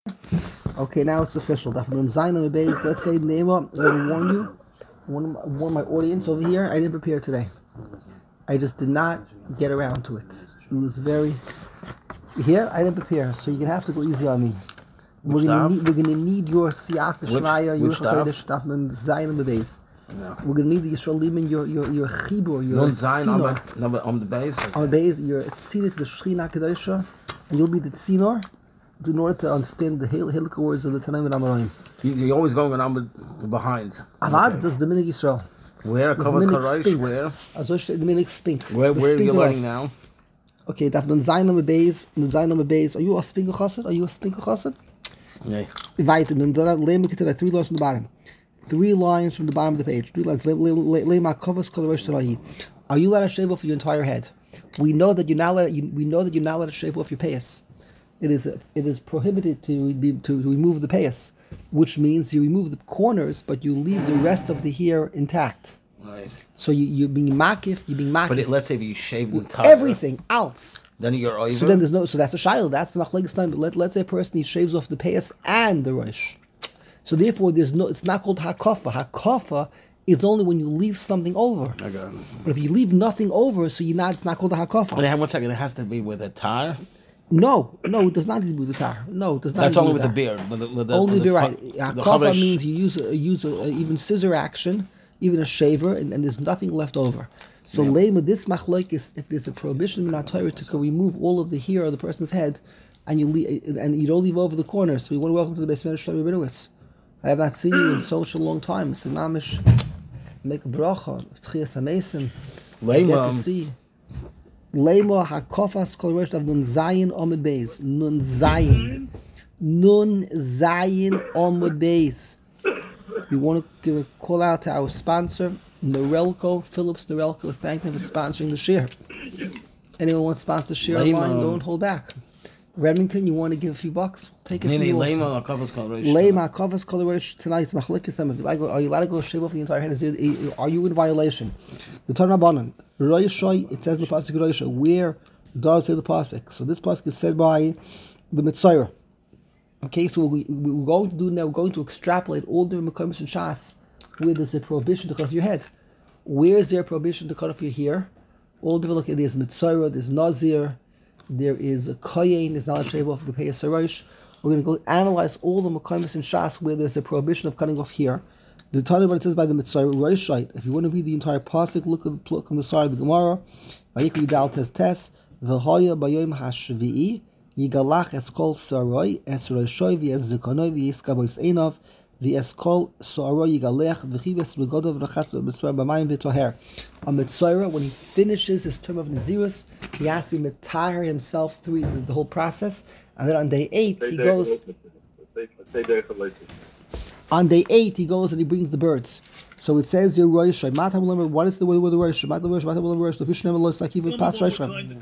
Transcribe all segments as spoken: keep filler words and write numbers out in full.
Okay, now it's official. Let's say the name up. I want to warn you. One of my, one of my audience over here. I didn't prepare today. I just did not get around to it. It was very. Here, I didn't prepare, so you're gonna have to go easy on me. We're gonna, need, we're gonna need your siyat v'shnaya, your chodesh stuff, and zayin on the base. No. We're gonna need the Yisrael Liman, your your your chibur, your tzino. No, on the base. On the base, your tzino to the Shechina Kedosha, and you'll be the tzino in order to understand the Hilchah words of the Tanaim and Amoraim. You're always going on behind. Avad, that's the Minig Yisrael. Where? Kavas Karaish, where? Also, the Minig stink. Where, where are you learning now? Okay, that's the Zayin on the base, the Zayin on the base. Are you a Spinker Chassid? Are you a Spinker Chassid? Yeah. Right, and then lay me to three lines from the bottom. Three lines from the bottom of the page. Three lines. Lay my covers coloration. Are you allowed to shave off your entire head? We know that you're not allowed. You, we know that you're not allowed to shave off your payas. It is it is prohibited to be, to remove the payas, which means you remove the corners, but you leave the rest of the hair intact. Right. So you you're being makif. You're being makif. But it, let's say if you shave the entire everything else. Then you're over. So then there's no. So that's a shiloh. That's the machlekes time. But let let's say a person he shaves off the payas and the rosh. So therefore, there's no. It's not called hakafa. Hakafa is only when you leave something over. Okay. But if you leave nothing over, so you're not. It's not called a hakafa. Wait, one second. It has to be with a tar. No, no, it does not need to be with the tar. No, it does not. That's need only with the beard. With the, with the, only with the the right. Hakafa chavish. means you use a, use a, a, even scissor action, even a shaver, and, and there's nothing left over. So yeah. Lema, this machlokes, if there's a prohibition in the Torah to go remove all of the hair of the person's head, and you leave, and you don't leave over the corners. So we want to welcome to the basement of Shlomo Rabinowitz. I have not seen you in such a long time. It's a mamish. Make a bracha. Tchias Mason. Get to see. Lema hakofas kol rosh of nun zayin omid beis. Nun zayin. Nun zayin omid beis. We want to give a call out to our sponsor, Norelco, Phillips Norelco. Thank them for sponsoring the share. Anyone wants to sponsor the share online, don't hold back. Remington, you want to give a few bucks? Take it from you also. Lema hakofas kol rosh. Lema hakofas kol rosh. Tonight's machlekes them. If you like, are you allowed to go shave off the entire head? Are you in violation? The Torah Rabbanan, Roshai, it says in the pasuk Roshai. Where does it say the pasuk? So this pasuk is said by the Mitzayra. Okay, so we, we're going to do now. We're going to extrapolate all the Mekomos and Shas where there's a prohibition to cut off your head. Where is there a prohibition to cut off your hair? All the look. There's Mitzayra. There's Nazir. There is a Koyin. There's not a shave off the Peyas Harosh. We're going to go analyze all the Mekomos and Shas where there's a prohibition of cutting off hair. The Torah it says by the Mitzayra Roshai. If you want to read the entire pasuk, look at look on the side of the Gemara. Vayikri Dal Tes Tes V'Hoya Bayom Hashvi'i. Yigalach eskol saroi es roshoi vi es zikonoi vi iskabois einov vi eskol saroi yigalech v'chives begodov v'chatz v'mitzvah b'mayim v'toher. A Mitzayra, when he finishes his term of Nazirus, he has to mitahar himself through the, the whole process, and then on day eight he goes. On day eight he goes and he brings the birds. So it says your Rosh. What is the word with the Rosh? Matam Rosh, Matam Rosh. The fish never looks like even past Rosh.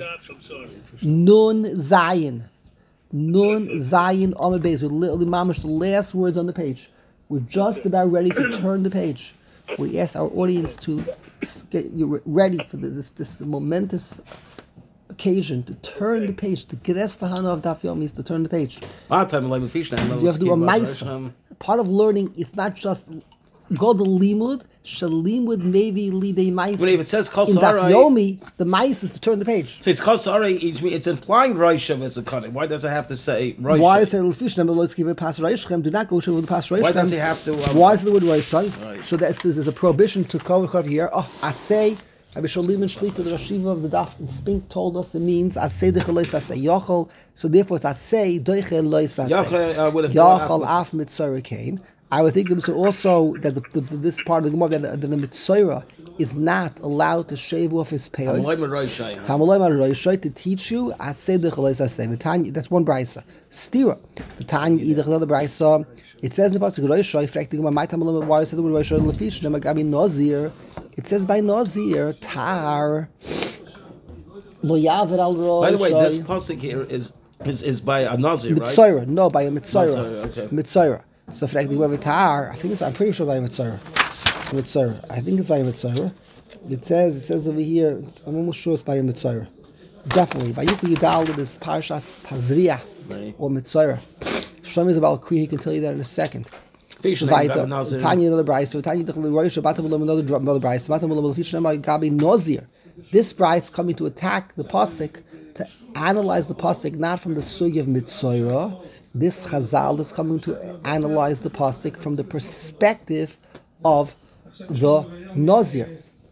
Nun Zayin, Nun Zayin Amud Beis. With literally mamish the last words on the page. We're just about ready to turn the page. We ask our audience to get you ready for this this momentous occasion to turn the page. To Geres Tahana of Daf Yomi is to turn the page. You have to do a ma'isa. Part of learning is not just go to limud, shalimud maybe lidei mais. But if it says kol in sarai, Daf Yomi, the mais is to turn the page. So it's kol sarai. It's implying Rosham as a cutting. Why does it have to say Rosham? Why does it say l'fishnem? Let's give it pas Rosham. Do not go to the pas Rosham. Why does it have to? Um, Why is the word Rosham? Right. So that says there's a prohibition to cover here. Oh, I say. Rabbi Sholim and Shlita, the Rashiva of the Daf and Spink told us it means Asay Deichel Lois Asay Yochel. So therefore it's Asay Deichel Lois Asay Yochel Af Mitzayra Kain. I would think that also that the, the, this part of the Gemara that, that the Mitzayra is not allowed to shave off his payos. Tamaloi Roshai to teach you Asay Deichel Lois Asay. That's one brisa. Stira. The Tanya either another brisa. It says in the pasuk Roshai. Fact the Gemara. My Tamaloi. Why said the word Roshai? Lefish Nemagabi Nazir. It says by Nazir, tar, lo yaver al rosh. By the way, this pasuk here is is, is by a Nazir, right? Mitzayra, no, by a Mitzayra. Okay. Mitzayra. So for the tar, I think it's. I'm pretty sure by a Mitzayra. Mitzayra. I think it's by a Mitzayra. It says. It says over here. It's, I'm almost sure it's by a Mitzayra. Definitely. By Yikul Yidal, it is Parshas Tazriah or Mitzayra. Shlomo is about Kriya, he can tell you that in a second. Fish Shvaita, Nazir. Tanya another brayse, so Tanya the Rosh Shabbat another drum another brayse, Shabbat another fish Gabi Nazir. This brayse coming to attack the pasuk, to analyze the pasuk not from the sugi of Mitzorah. This Chazal is coming to analyze the pasuk from the perspective of the Nazir.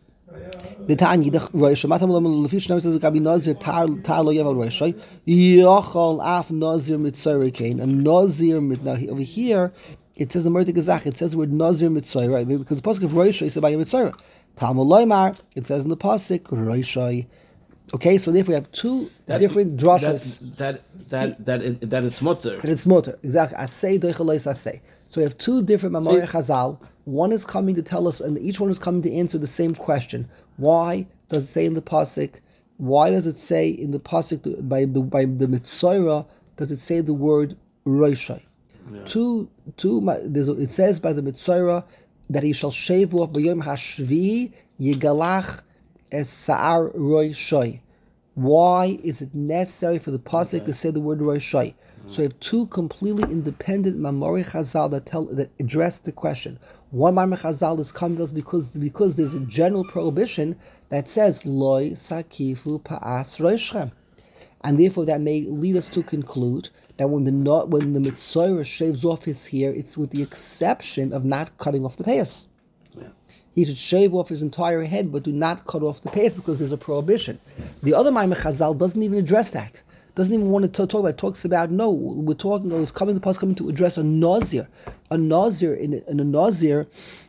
The Tanya the Rosh Shabbat another fish Gabi Nazir tar tar lo yavel Rosh Yochol af Nazir Mitzorah kain. A Nazir now over here. It says the Merti Gazach, it says the word Nazir Mitzorah, right? Because the pasuk of Rosh is about Mitzorah. Talmud Loimar, it says in the pasuk Rosh. Okay, so therefore we have two that, different drashas. That that that that, it, that it's mutter. That it's mutter, exactly. Asay doichalois asay. So we have two different Mamorei Chazal. One is coming to tell us, and each one is coming to answer the same question. Why does it say in the pasuk? Why does it say in the pasuk by the by the Mitzorah? Does it say the word Rosh? Yeah. Two, two. It says by the Mitzorah that he shall shave off b'yom hashvihi yigalach es sa'ar roishai. Why is it necessary for the pasuk okay. to say the word roishai? Mm-hmm. So you have two completely independent Mamorei Chazal that tell that address the question. One Mamorei Chazal is coming to us because because there's a general prohibition that says loy sakifu pa'as roishchem, and therefore that may lead us to conclude that when the not when the Mitzorah shaves off his hair, it's with the exception of not cutting off the payas. Yeah. He should shave off his entire head, but do not cut off the payas because there's a prohibition. The other Mamorei Chazal doesn't even address that. Doesn't even want to talk about it. Talks about no. We're talking. It's coming. The past coming to address a nazir, a nazir in, in a nazir.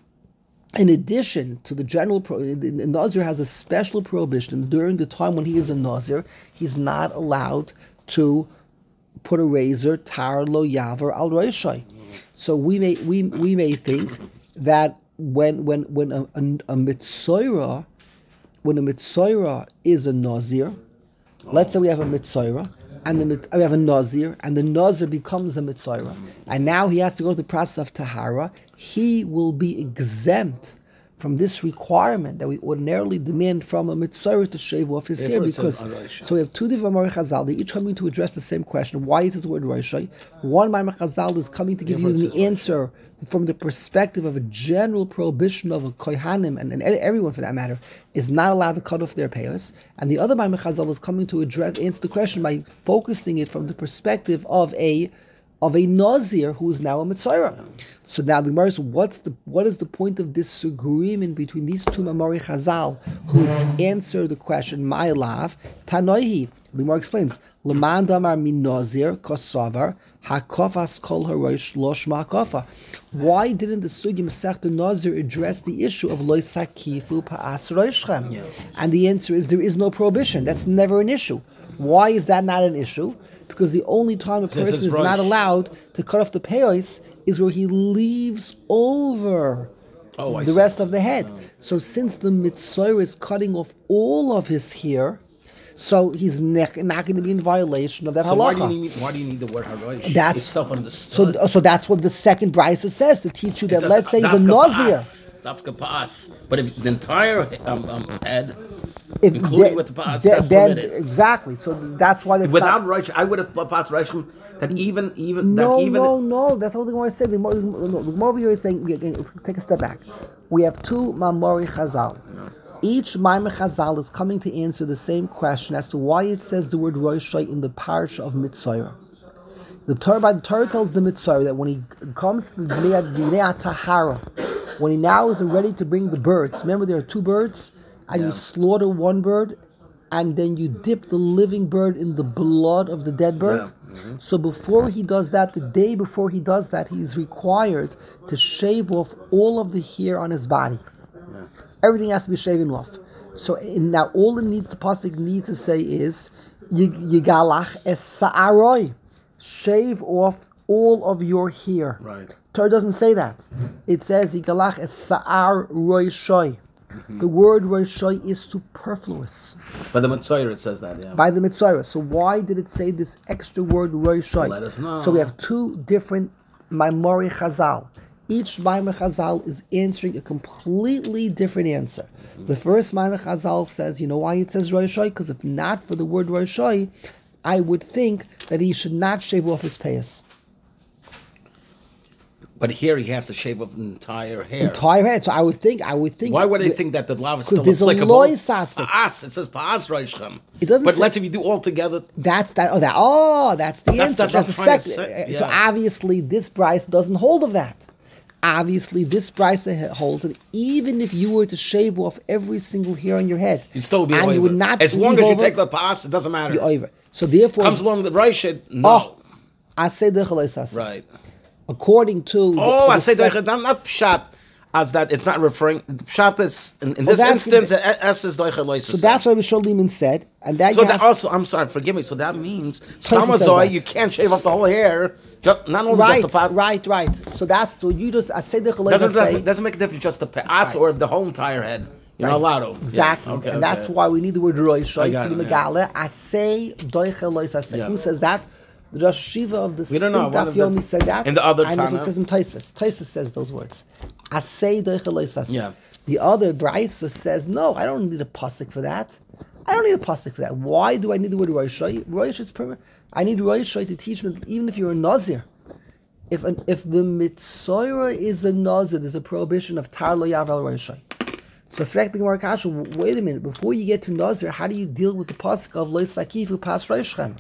In addition to the general, pro, the nazir has a special prohibition during the time when he is a nazir. He's not allowed to put a razor tar lo yaver al roshai. So we may we we may think that when when when a, a, a mitzorah when a mitzorah is a nazir, let's say we have a mitzorah and the we have a nazir and the nazir becomes a mitzorah, and now he has to go through the process of tahara. He will be exempt from this requirement that we ordinarily demand from a mitzorah to shave off his hair, because so we have two different Mamorei Chazal. They each coming to address the same question. Why is it the word Roshai? One Mamorei Chazal is coming to give you the answer from the perspective of a general prohibition of a kohanim and, and everyone for that matter is not allowed to cut off their payos, and the other Mamorei Chazal is coming to address answer the question by focusing it from the perspective of a of a nazir who is now a mitzorah. So now the Gemara is, what's the what is the point of disagreement between these two Mamorei Chazal who answer the question my lav tanoihi? The Gemara explains leman damar min nazir kosavar hakofas kol harosh losh ma'akofa. Why didn't the Sugi Masechta Nazir address the issue of loy sakifu pa'as roshchem? Yeah. And the answer is there is no prohibition. That's never an issue. Why is that not an issue? Because the only time a person is not allowed to cut off the payos is where he leaves over oh, the see. rest of the head. Oh. So since the mitzvah is cutting off all of his hair, so he's ne- not going to be in violation of that so halacha. Why do you need, why do you need the word harosh? That's it's self-understood. So, so that's what the second brisa says to teach you that. It's let's a, say he's a nazir. Dafka paas. But if the entire um, um, head, if including de- with the paas, de- that's then permitted. Exactly. So that's why that's without not, Rosh, I would have passed Roshim that even even no, that even no, no. That's what the Gemara said. The Gemara over here is saying, take a step back. We have two Mamorei Chazal. No. Each Mamorei Chazal is coming to answer the same question as to why it says the word Roshai in the parsha of Mitzorah. The Torah, the Torah tells the Mitzorah that when he comes to the Bnei Tahara, when he now is ready to bring the birds, remember there are two birds, and yeah. you slaughter one bird, and then you dip the living bird in the blood of the dead bird. Yeah. Mm-hmm. So before he does that, the day before he does that, he is required to shave off all of the hair on his body. Yeah. Everything has to be shaven off. So now all it needs, the pasuk needs to say is, Yigalach es sa'aroi. Shave off all of your hair. Right. Torah doesn't say that. It says Yigalach es sa'ar roishoi. Mm-hmm. The word roishoi is superfluous. By the Mitzorah it says that, yeah. By the Mitzorah. So why did it say this extra word roishoi? Let us know. So we have two different Mamorei Chazal. Each Mamorei Chazal is answering a completely different answer. Mm-hmm. The first Mamorei Chazal says, you know why it says roishoi? Because if not for the word roishoi, I would think that he should not shave off his payas. But here he has to shave off the entire hair. Entire head. So I would think, I would think. Why would they think that the lav is still there's a applicable? loy sasek. Pa'as. It says pa'as roishchem. It doesn't But say- let's if you do all together. That's that. Oh, that. Oh, that's the That's- answer. that's what That's, I'm the trying to second. say, So yeah. obviously, this price doesn't hold of that. Obviously, this price holds that even if you were to shave off every single hair on your head, You'd still be and over. you would not as long leave as you over, take the pa'as, it doesn't matter. you're over. So therefore, Comes along the roishid, no. oh, I say the chalaisas. Right. According to the, Oh, the I say sec- doicha, not, not pshat as that. It's not referring. Pshat is in, in Well, this that's- instance. S is doicha loisa. So that's what Rishon Lehman said, and that So you that have, also, I'm sorry, forgive me. So that means Tosfos says stamazoi, that. you can't shave off the whole hair. Just, not only right, just the pa'as. right, right. So that's so you just I say the Doesn't, chalaisas. doesn't, doesn't make a difference just the pa'as or the whole entire head. You're not allowed to. Exactly, Yeah. Okay, and that's okay. why we need the word roy shoy got to it, the megale. I say doiche lois. I say Yeah. who says that? The Rosh Shiva of the We don't know. Spin One of Daf the- Yomi said that. in the other and that's what Tana. it says in Tosfos. Tosfos says those words. I say doiche lois. I say. Yeah. The other Brisa says no. I don't need a pasuk for that. I don't need a pasuk for that. Why do I need the word roy shoy? Roy shoy is permanent. I need roy shoy to teach me that even if you're a nazir. If an, if the mitzvah is a nazir, there's a prohibition of tar lo yavel roy shoy. So, fragt the Gemara Kasha, wait a minute, before you get to Nazir, how do you deal with the pasuk of Lo Sakifu Pas Reishem?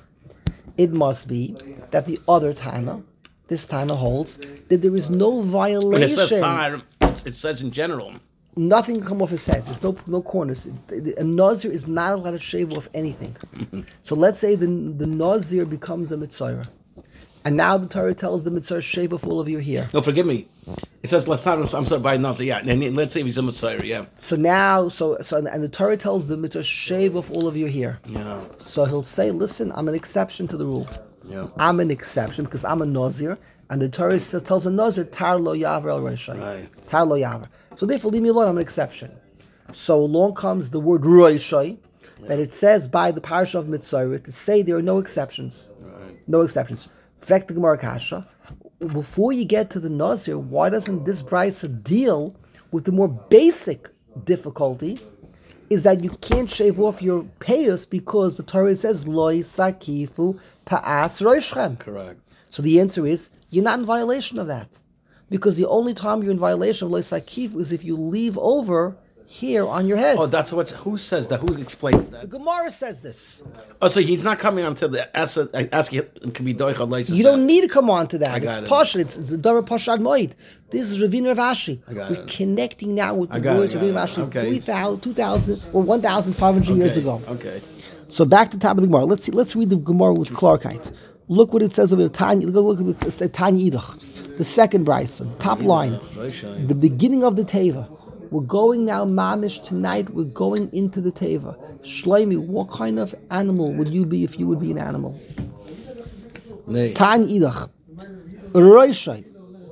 It must be that the other Tana, this Tana holds, that there is no When it says violation. tar, it says in general. Nothing can come off his head. There's no no corners. A Nazir is not allowed to shave off anything. So let's say the, the Nazir becomes a Mitzvah. And now the Torah tells the Mitzvah, shave off all of your hair. No, forgive me. It says let's not. I'm sorry, by Nazir. Yeah, and let's say he's a Messiah. Yeah. So now, so so, and the Torah tells the Mitzvah, shave off all of your hair. Yeah. So he'll say, listen, I'm an exception to the rule. Yeah. I'm an exception because I'm a Nazir, and the Torah still tells a Nazir, tar lo yaver el reishay. Right. Tar lo yaver. So therefore, leave me alone, I'm an exception. So along comes the word reishay, that it says by the Parsha of Mitzvah to say there are no exceptions. Right. No exceptions. Frek the Gemara Kasha, before you get to the Nazir, why doesn't this Brisa deal with the more basic difficulty? Is that you can't shave off your payos because the Torah says loy sakifu pa'as roishchem. Correct. So the answer is you're not in violation of that, because the only time you're in violation of loy sakifu is if you leave over here on your head. Oh, that's what. Who says that? Who explains The that? Gemara says this. Oh, so he's not coming onto the asa. Asking it can be doicha loisa. You don't need to come on to that. I It's got it. Pasha. It's, it's the Dara Pashad Moed. This is Ravina Ravashi. I got We're it. connecting now with I the got it, words I of Ravina got it. Ravashi Okay. three thousand, two thousand, or one thousand five hundred years Okay, ago. Okay. So back to the top of the Gemara. Let's see. Let's read the Gemara with Clarkite. Look what it says over Tanya. Look, look at the Tanya Idach, the second Brisa, the top line, the beginning of the Teva. We're going now, Mamish, tonight. We're going into the Teva. Shloimi, what kind of animal would you be if you would be an animal? Nay. Tanya Idach. Roishai.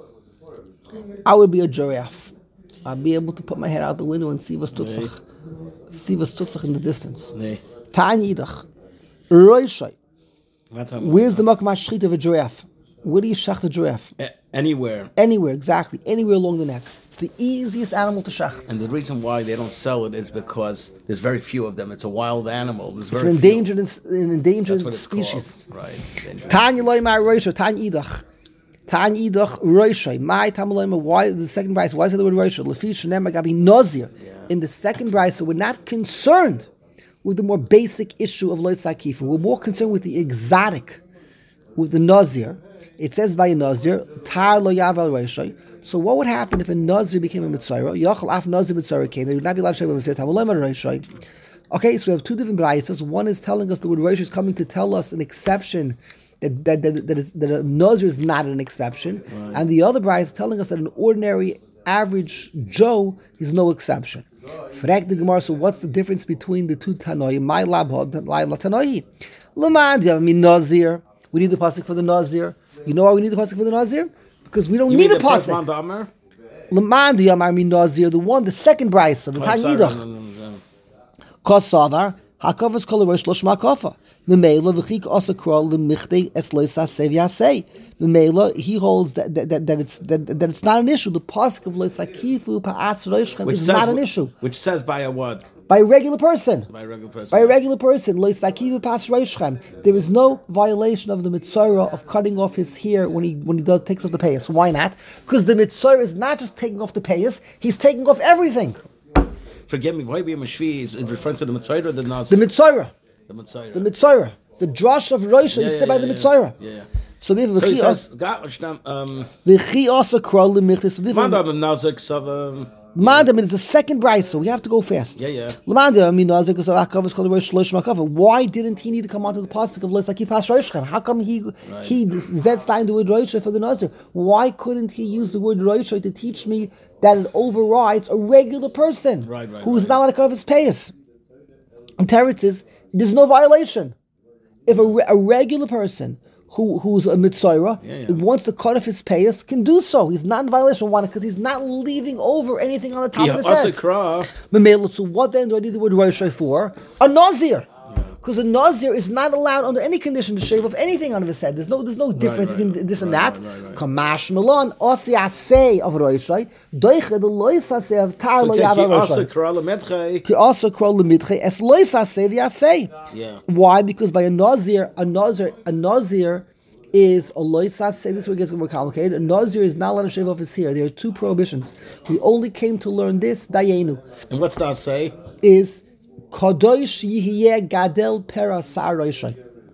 I would be a giraffe. I'd be able to put my head out the window and see what's tutzach. See what's tutzach in the distance. Nay. Tanya Idach. Roishai. Not talking Where's the makam hashchit of a giraffe? Where do you shach the giraffe? about- A- Anywhere. Anywhere, exactly. Anywhere along the neck. It's the easiest animal to shach. And the reason why they don't sell it is because there's very few of them. It's a wild animal. There's It's very an few. endangered, an endangered That's what it's species. called. Right. Dangerous. Tanya loymar roisha, Tanya idach. Tanya idach roisha. My tamaloyma, why the second price? Why is it the word roisha? Lefi shenem agabi nazir. In the second price, we're not concerned with the more basic issue of lois sakifu. We're more concerned with the exotic, with the nazir. It says by a nazir, tar lo yavel roisha. So what would happen if a nazir became a mitzvah? Yachal af nazir mitzvah came. They would not be allowed to shave over say tamaloyma roisha. Okay, so we have two different braysos. One is telling us the word roisha is coming to tell us an exception. That that that, that, is, that a nazir is not an exception, right. And the other brayso is telling us that an ordinary, average Joe is no exception. Frek the Gemara. So what's the difference between the two tanoi? My labhod, my tanoi. Lamad, mi nazir. We need the pasuk for the nazir. You know why we need the pasuk for the nazir? Because we don't You need mean a the first pasuk. one, the Amar? Lamad yamar mi nazir. The one, the second brayso, the Oh, sorry, Tanyidach. no, no, no, no. Kosavar hakavas kol rosh losh makafa. Memela v'chik also crawl the michte es loisa sev yasei. Memela he holds that, that, that, that it's that, that it's not an issue. The pasuk of loisa kifu pa'as roishchem Which is says, not an issue. Which says by a what? By a regular person. By a regular person. By a regular person. Lo yisakiv pas reishem. There is no violation of the mitzvah of cutting off his hair when he when he does takes off the payas. Why not? Because the mitzvah is not just taking off the payas, he's taking off everything. Forgive me, why be a mashvi is referring to the mitzvah or the nazir? The mitzvah. The mitzvah. The mitzvah. The drush of Rosh Yeah, is yeah, said by yeah, the yeah. mitzvah. Yeah, yeah. So the So he v'chi says, "Gat l'shnam, um, also crawl the michlis. So the Mandam nazik sav, um, Mandam is the second brisa. We have to go fast. Yeah, yeah. L'mandam, I mean, nazik is akavos called Rosh Shlosh Makava. Why didn't he need to come onto the pasuk of L'saki Pas Roshchem? How come he Right. he zets down the word Rosh for the nazir? Why couldn't he use the word Rosh to teach me that it overrides a regular person Right, right, who is right. not allowed to cut off his payas? And Teretz is there's no violation. If a, re- a regular person who who's a mitzvah Yeah, yeah. wants to cut off his payas can do so. He's not in violation. Why? Because he's not leaving over anything on the top yeah, of his also head. kra. Memela, so what then do I need the word Rosh for? A Nazir. Because a Nazir is not allowed under any condition to shave off anything out of his head. There's no there's no difference right, between this and right, that. right, right. Kamash Melon, Osi Asay of Rosh, Doiche the Lois Asay of Tar So Lo take Yav he also Rosh. kra lemedche. He also called the Mitche as Lois Asay the Asay. Yeah. Why? Because by a Nazir, a Nazir, a Nazir is a Lois Asay. This is where it gets more complicated. A Nazir is not allowed to shave off his hair. There are two prohibitions. We only came to learn this, Dayenu. And what's that say? Is Kadosh Yihye Gadel Pera Sar Roshai.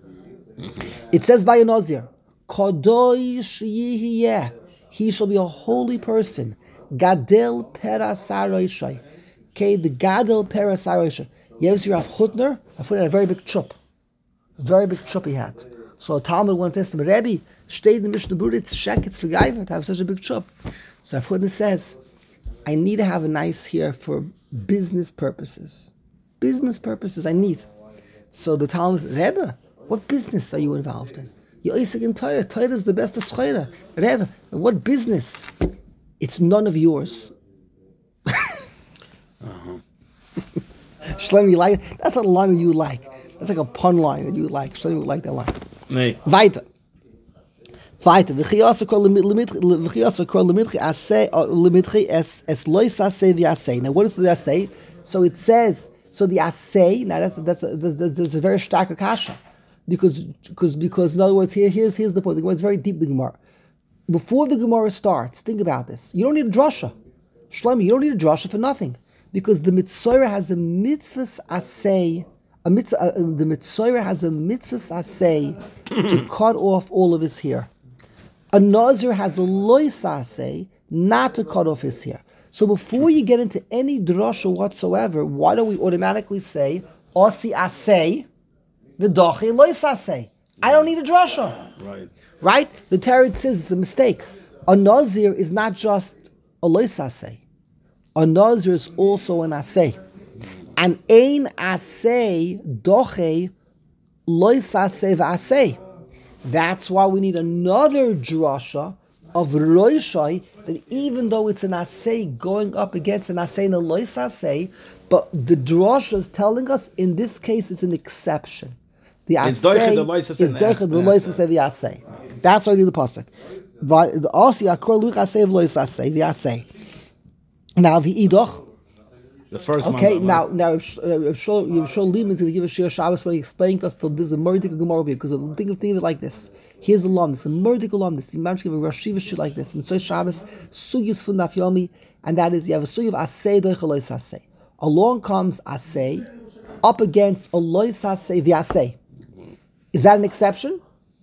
It says by a Nazir, Kadosh Yihye, he shall be a holy person. Gadel Pera Sar Roshai. Okay, the Gadel Pera Sar Roshai. You ever see Rav Chutner? Rav Chutner had a very big chup. A very big chup he had. So a Talmud once asked him, Rebbe, stay in the Mishnah Berurah, it's shek, it's to have such a big chup. So Rav Chutner says, I need to have a nice hair for business purposes. Business purposes I need. So the Talmud says, Rebbe, what business are you involved in? You're Isaac in Torah. Torah is the best of Schreira. Rebbe, what business? It's none of yours. uh-huh. Shlomo, you like it? That's a line that you like. That's like a pun line that you like. Shlomo would like that line. Nee. Weiter. Weiter. V'chiyasa kol v'chiyasa kol lemitchi asay lemitchi es es lois asay v'asay. Now what does the asay? So it says, so the asay, now that's that's a, that's, that's a very stark akasha. Because because because in other words, here here's here's the point. The Gemara is very deep, the Gemara. Before the Gemara starts, think about this. You don't need a drasha. Shlomo, you don't need a drasha for nothing. Because the mitzvah has a mitzvahs asay, a mitzvah, uh, the mitzvah has a mitzvahs asay to cut off all of his hair. A nazir has a lois asay not to cut off his hair. So before you get into any drasha whatsoever, why don't we automatically say osi asay v'dochi lois asay? I don't need a drasha. Right. Right? The Torah says it's a mistake. A nazir is not just a lois asay. A nazir is also an asay. And ein asay doche lois asay v'asay. That's why we need another drasha of roishai, that even though it's an asay going up against an asay and a lois asay, but the drasha is telling us in this case it's an exception. The It's doiche the lois asay asay is and the doiche the as- lois the asay the asay. That's why we need the pasuk. Va- The asi akor luch asay v'lois asay the asay. Now the idoch. The first Okay, one. now now Yishol Lehman is going to give a shir Shabbos when he explained to us till this is a murdik Gemara over here, because think of think of it like this. Here's a lom, this is a murdik lom. This you might give a Rosh Shiva shit like this. Mitzvah Shabbos sugyus fun daf yomi, and that is you have a sugy of asay doichelois asay. Along comes asay up against a lois asay v'asay. Is that an exception?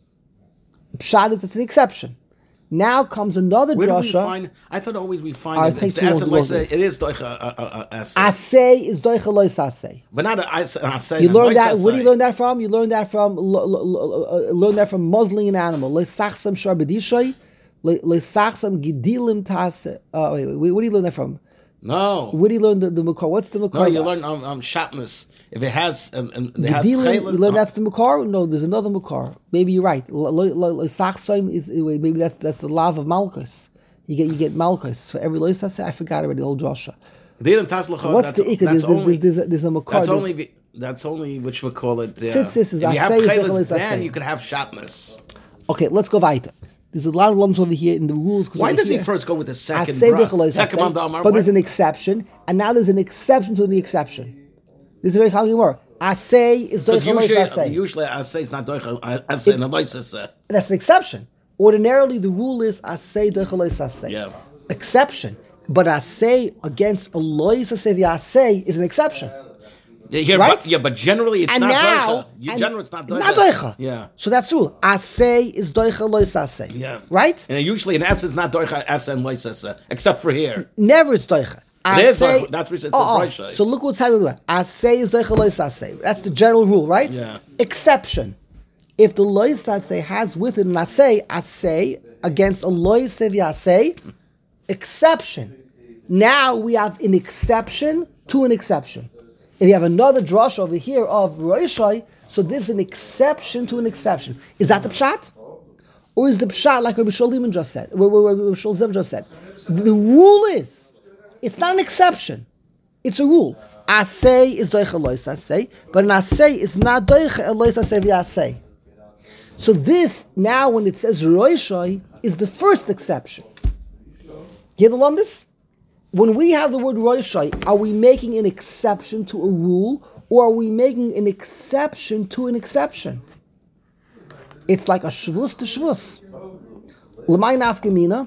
Pshat is it's an exception. Now comes another Where do we drasha. find? I thought always we I find it. It's think you as won't and like go say, this. it is doiche uh, uh, uh, as. Asay is doichelois asay. But not a as- an asay. You and learn lois that. Where do you asay. learn that from? You learn that from lo- lo- lo- uh, learn that from muzzling an animal. Le'sachsam sharbedishay, le'sachsam gidilim tas. Uh, wait, wait, where do you learn that from? No. Where do you learn the, the makar? What's the makar? No, you learn um, um, shatness. If it has, um, um, it has Gidilim, tchelet, you learn uh, that's the makar. No, there's another makar. Maybe you're right. Le'sachsam is maybe that's that's the lav of malchus. You get you get malchus for every lois. I forgot already. Old Joshua. Gidilim tas lecha, What's that's, the ikka? That's There's, only. there's, there's, there's a makar. That's There's- only. be- That's only which we call it. Uh, Since this is if you have asay, it's tchelet, definitely then asay. you could have shatness. Okay, let's go weiter. There's a lot of lumps over here in the rules. 'cause Why over does he here- first go with the second? Asay bra- dechalois Second asay, man, the Amar. but there's Why- an exception, and now there's an exception to the exception. This is a very common word. Asay is Because doicha lois usually, asay. usually I say it's not doicha, I say in a loisasa. That's an exception. Ordinarily, the rule is asay doicha lois asay. Yeah. Exception. But asay against a lois asay v'asay is an exception. Yeah, here, Right? but, yeah, but generally it's And not now, doicha. You- and- Generally it's not doicha. Not doicha. Yeah. So that's the rule. Asay is doicha lois asay. Yeah. Right? And usually an S is not doicha, S and loisasa, except for here. Never it's doicha. It is Asay- doicha. That's what it says Oh, oh. right side. So look what's happening. Asay is doicha lois asay. That's the general rule, right? Yeah. Exception. If the lois asay has with it an asay, asay against a lois asay, exception. Now we have an exception to an exception. If you have another drush over here of Roishai, so this is an exception to an exception. Is that the pshat? Or is the pshat like Rabbi Sholim just said? What Rabbi Sholim just said? The rule is, it's not an exception. It's a rule. Asay is doicha lois asay, but an asay is not doicha lois asay v'asay. So this, now when it says Roishai, is the first exception. You hear the lumdis? When we have the word Roishai, are we making an exception to a rule, or are we making an exception to an exception? It's like a shvus to shvus. L'may nafkamina.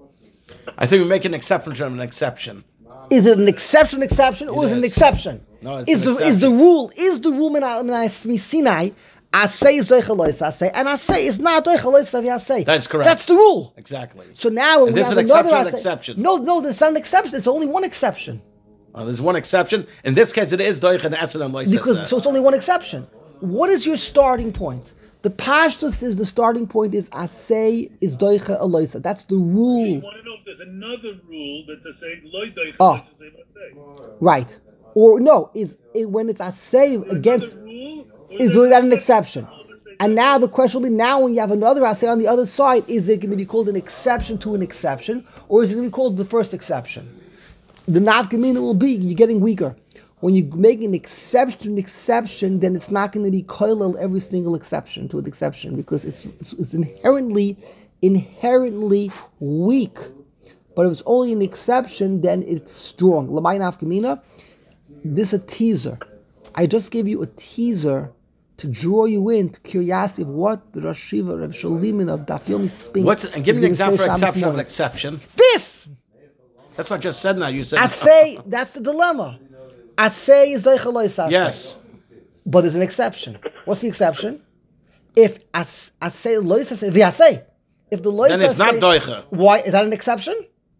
I think we make an exception from an exception. Is it an exception, exception, or It is it an is. exception? No, it's is an the is the exception. rule is the rule min Sinai? Asay is doicha lois asay, and asay is not doicha lois asay. That's correct. That's the rule. Exactly. So now when And we this have is an another exception or an asay- exception? No, no, there's not an exception. There's only one exception. Uh, there's one exception. In this case, it is doich and eser and loisasa. Because so it's only one exception. What is your starting point? The pashtus is the starting point is asay is doicha aloisa. That's the You rule, want to know if there's another rule that's a say loy doich, Oh. that's a say what say. right? Or no, is it, when it's asay against Another rule or is there that an exception? And now the question will be: now when you have another asay on the other side, is it going to be called an exception to an exception, or is it going to be called the first exception? The nafkamina will be you're getting weaker. When you make an exception to an exception, then it's not going to be koilel every single exception to an exception because it's, it's it's inherently inherently weak. But if it's only an exception, then it's strong. L'may nafkamina. This is a teaser. I just gave you a teaser to draw you in to curiosity of what the Rosh Shiva Reb Sholimin of Daf Yomi Spink. What's and give is me an gonna example say for Shabbos exception of an morning. exception. This. That's what I just said. Now you said. Asay, that's the dilemma. Asay is doicha lois asay. Yes. But there's an exception. What's the exception? If as asay lois asay, v'asay. If the lois Then it's not asay- doicha. Why is that an exception?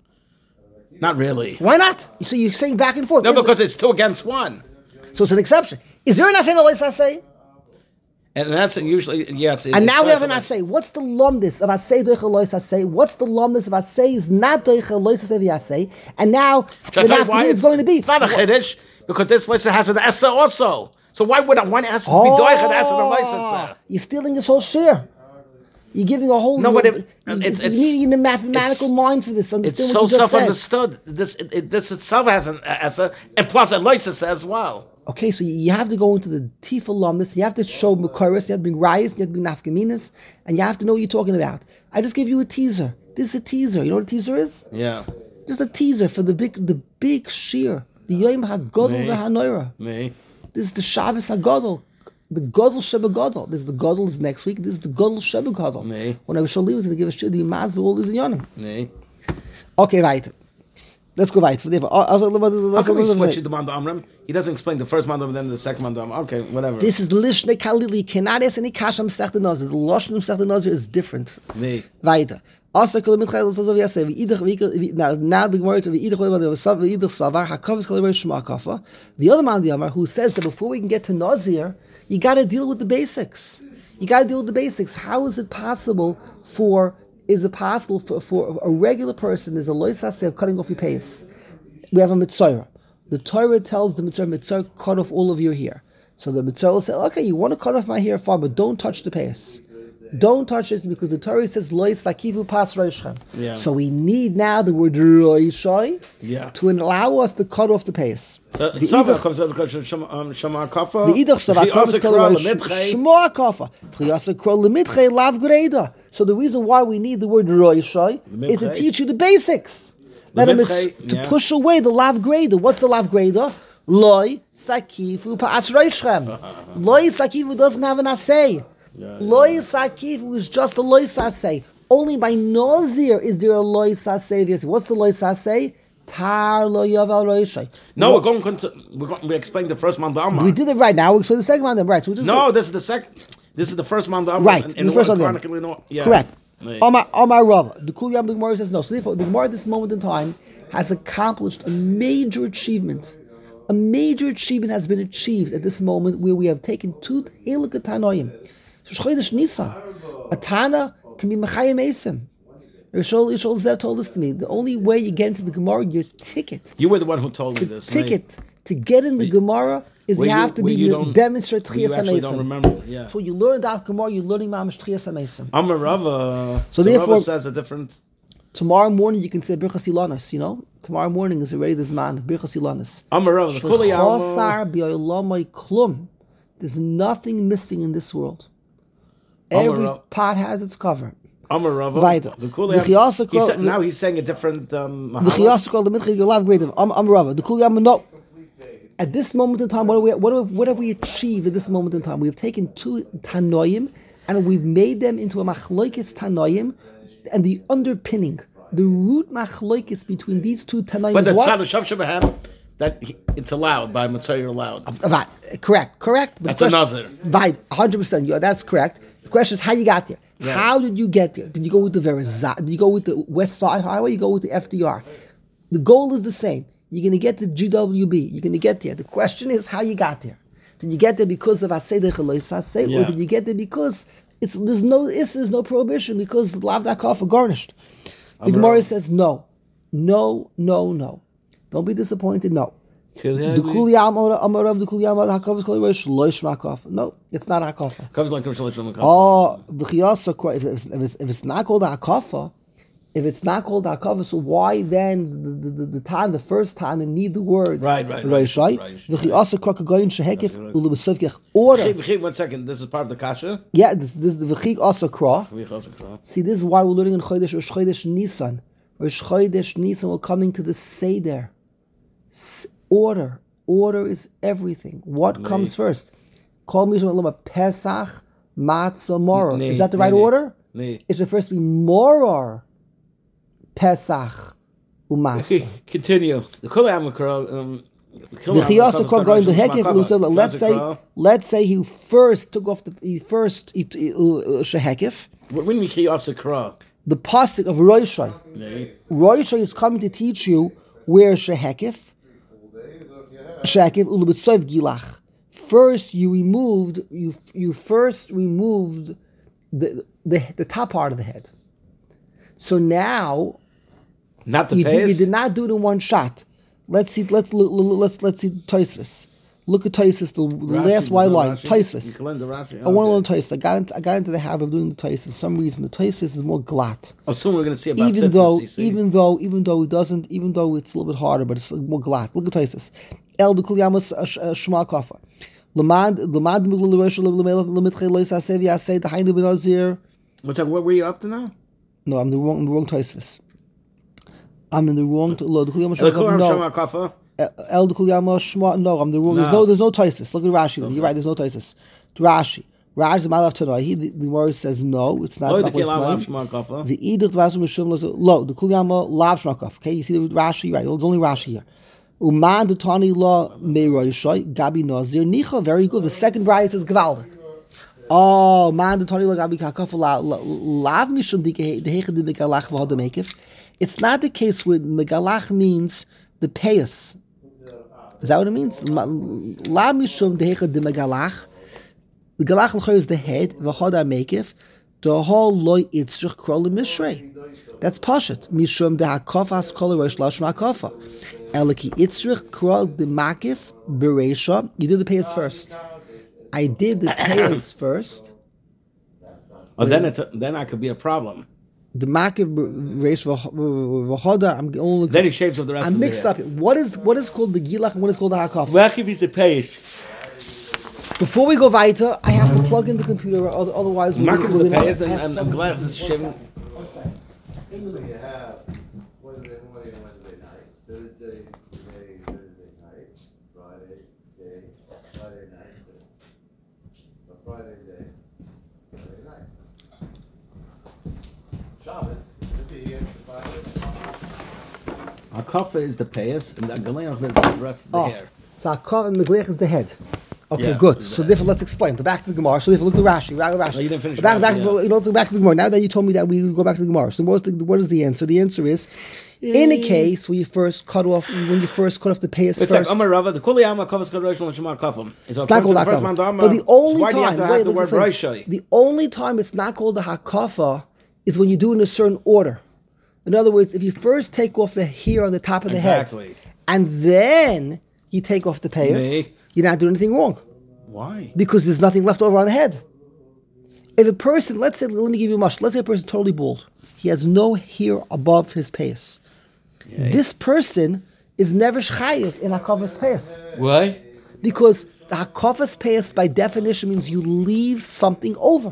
Not really. Why not? So you're saying back and forth. No, Is it- because it's two against one, so it's an exception. Is there an asay and a lois asay? and that's usually yes. it- And it's now we have an doicha. asay. What's the lumdis of asay doicha lois asay? What's the lumdis of asay is not doicha lois asay v'asay? And now Shall the I tell you why nafkamina is going to be. It's not a chiddush because this list has an essa also. So why would one essa be Oh, doich and essa and loisasa? you're stealing his whole share. You're giving a whole. No, but it- you, it's- you it's- need a mathematical it's- mind for this. It's Understand so what you just said. self-understood. This it, it, this itself has an essa, and plus a loisasa as well. Okay, so you have to go into the Tifa alumnus, you have to show Makoris, you have to bring Rayas, you have to bring Nafkaminas, and you have to know what you're talking about. I just gave you a teaser. This is a teaser. You know what a teaser is? Yeah. Just a teaser for the big the big shear. The Yom HaGodol Me. the Hanoira. Me. This is the Shabbos HaGodol. The Godel Sheba Godel. This is the Godel is next week. This is the Godel Sheba Godel. Me. When I was Shalim was going to give a shir, the Maz, all these Yonim. Me. Okay, right. Let's go right. How can we switch it to Manda Amram? He doesn't explain the first Manda Amram, then the second Manda Amram. Okay, whatever. This is Lishne Kalili. You cannot ask any Kasha Msechta Nazir. The Lashon Msechta Nazir is different. Me. Weiter. Also, kol mit khayl so wie say, wie idach wie now now the word wie idach when the sav wie idach savar hakavs kol shma kafa. The other man the Amar who says that before we can get to Nazir, you got to deal with the basics. You got to deal with the basics. How is it possible for is it possible for, for a regular person is a loisase of cutting off your pace? We have a mitzvah. The Torah tells the mitzvah, mitzvah, cut off all of your hair. So the mitzvah will say, okay, you want to cut off my hair, fine, but don't touch the pace. Don't touch this because the Torah says lois lakivu pas roishchem. Yeah. So we need now the word roishai Yeah. to allow us to cut off the pace. So, the Sava idach- comes out because Shama Kafa. the idach sava comes called shmo kafa. Chiyasa kol lemitchei lav greda. So the reason why we need the word roishai is to Lemitchei. teach you the basics. That Lemitchei, is to yeah. push away the lav greda. What's the lav greda? Loi sakifu pa'as reishrem. Loi sakifu doesn't have an assay. Loi sakifu is just a loi sasay. Only by Nazir is there a loi sasay. What's the loi sasay? Tar lo yaval reishay. No, we're going to we're going, we explained the first Mount Amar. We did it right now. So the second one, right? So we just No, this is the second. This is the first Mount Amar. Right, In, in the first order, one. chronically, no, yeah. Correct. Right. Omar Omar Rava. The Kul Yam the Gemara says no. So therefore, the Gemara at this moment in time has accomplished a major achievement. A major achievement has been achieved at this moment where we have taken two Helika Tanoim. So Chodesh Nisan, a Tana can be Mechayim Esim. Rishol Rishol Zeh told this to me. The only way you get into the Gemara, your ticket. You were the one who told me The this. ticket to get in the Gemara is Well, you you- have to well, be you don't- demonstrate well, you Tchias actually don't HaMesim. remember, yeah. So you learn Daf Gemara, you're learning Mamish Tchias HaMesim. Amar Rava. So So therefore- Rava says a different. Tomorrow morning you can say Birchas Ilanos, you know? Tomorrow morning is already this man, Birchas Ilanos. Amar Rava. The Kuli Alma. Shechosar b'olamai klum. There's nothing missing in this world. Amar Every Rav. pot has its cover. Amar Rava. Weiter. The Kuli The Chiyasa He Kol- said, now he's saying a different. Um, The Mahala. Chiyasa called the Mitchell Galav Greater. I'm I'm Rava. The Kul Yam no. At this moment in time, what, do we, what, do we, what have we achieved at this moment in time? We have taken two Tanoim and we've made them into a Machloikis Tanoim, and the underpinning, the root Machloikis between these two Tanoim But is the what? Tzad of Shav Shabahem, that he, it's allowed by Mitzvah, you're allowed. Right, correct, correct. But That's the a question- nazir. Right, one hundred percent. Yeah, that's correct. The question is how you got there. Yeah. How did you get there? Did you go with the Verizon? Did you go with the West Side Highway? You go with the F D R. The goal is the same. You're going to get to G W B. You're going to get there. The question is how you got there. Did you get there because of Aseder Chalois Aseh, or Yeah. did you get there because it's there's no is there's no prohibition because Lavdakaf are garnished? The Gemara says no, no, no, no. Don't be disappointed. No. The Kuliyam Amarav, the Kuliyam Hakav is called Loish Makaf. No, it's not Hakafa. Comes like Kamshal Oh, the Chiyasa, if it's, if it's if it's not called Hakafa, if it's not called Hakafa, so why then the the, the, the time the first time and need the word Right, right, right, Reishai? right. The Chiyasa Krakagoyin Shehekif Ulubasovkech order. One second, this is part of the Kasha. Yeah, this this is the V'chik Asa Kra. See, this is why we're learning in Chodesh Rosh Chodesh Nisan. Rosh Chodesh Nisan, we're coming to the Seder. S- Order. Order is everything. What comes first? Call me Pesach, Matzah, Moror. Nee, Is that the nee, right nee. order? Nee. It should first be Moror, Pesach, Umatzah. Continue. The Kuli Amakra. Um, The Chiyasa Kra going to Hekif. Let's say, let's say he first took off the he first he, he, uh, Shehekif. When we Chiyasa Kra. The pasuk of Roishai. Nee. Roishai is coming to teach you where Shehekif. Shehekif ulubetsoiv gilach. First, you removed you you first removed the, the the top part of the head. So now Not the you did, you pace. did not do it in one shot. Let's see. Let's look, let's let's see Tosfos. Look at Tosfos, the, the last white line. Tosfos. I want to learn Tosfos. I got into I got into the habit of doing the Tosfos. For some reason, the Tosfos is more glatt. Oh, soon we're going to see about Even tzitzis, though, you see. even though, even though it doesn't, even though it's a little bit harder, but it's more glatt. Look at Tosfos. El de kulyamos shma kafa. Lamad lamad miglu l'rosh l'mitchei lois aseh v'aseh d'hainu b'nazir. What's that? What were you up to now? No, I'm the wrong, I'm the wrong Tosfos. I'm in the wrong. Lo de kulyamos El shma Kuli kafa. Shama Kafa. No. El de kulyamos shma. No, I'm the wrong. There's No. no, there's no Tosfos. Look at Rashi. Then. You're right. There's no Tosfos. Rashi. Rashi the Malav Tanoi. He the Gemara says no. It's not. Oh, not the what's Kilam named. Shama Kafa. The edict was Mishum lo the Kulyama lav shmakov. Okay, you see the Rashi, right? It's only Rashi here. Uman the Tani law meiroishoy gabi nazir nicha. Very good. The second brayz is Gvaldik. Oh, man the Tani law gabi kakaf lav mishum dike the hechad the megalach v'had mekif. It's not the case where megalach means the payas. Is that what it means? Lav mishum the hechad the megalach. The galach l'choy is the head. V'chad mekif. The whole loy itzrich krol mishrei. That's pashat. Mishum de hakafas kol rosh lashma kafa. Eliki itzrich krol de makif bereisha. You did the payas first. I did the payas first. Oh, then it's a, then that could be a problem. The makif bereisha v'choda. I'm only. Then he shaves off the rest I'm of the mixed hair. up. What is what is called the gilach and what is called the hakafa? Welcome is the pace. Before we go weiter, I have to plug in the computer, oth- otherwise we're Mark gonna- is we're the gonna pace, and, have- and, and glass is shaving. So you have Wednesday morning and Wednesday night, Thursday, Thursday, Thursday night, Friday. Friday day, Friday night, the Friday day, Friday night. Shabbos is going to be here the Friday. Hakafa is the payas, and the Galeach is the rest of the Oh, hair. so Hakav and Megliach is the head. Okay, Yeah, good. is So the therefore, let's explain. So back to the Gemara. So therefore, look at Rashi. Back to Rashi. No, you didn't finish Back, Rashi, back, yeah. you know, let's go back to the Gemara. Now that you told me that we go back to the Gemara. So what's the, what is the answer? The answer is, in a case where you first cut off, when you first cut off the payas Wait a first. second, Amar Rava, the Kuli Amma Kavas Kadosh and Shema Kafam. It's It's not called first hakafa. man to Amma. But the only Why do you have time, to wait, have the word let's explain. Roshai? The only time it's not called the hakafa is when you do it in a certain order. In other words, if you first take off the hair on the top of the Exactly. head, and then you take off the payas, Nee. you're not doing anything wrong Why? because there's nothing left over on the head. If a person, let's say, let me give you a mush. Let's say a person is totally bald. He has no hair above his payas. This person is never chayiv in hakavas payas. Why? Because the hakafas payas by definition means you leave something over.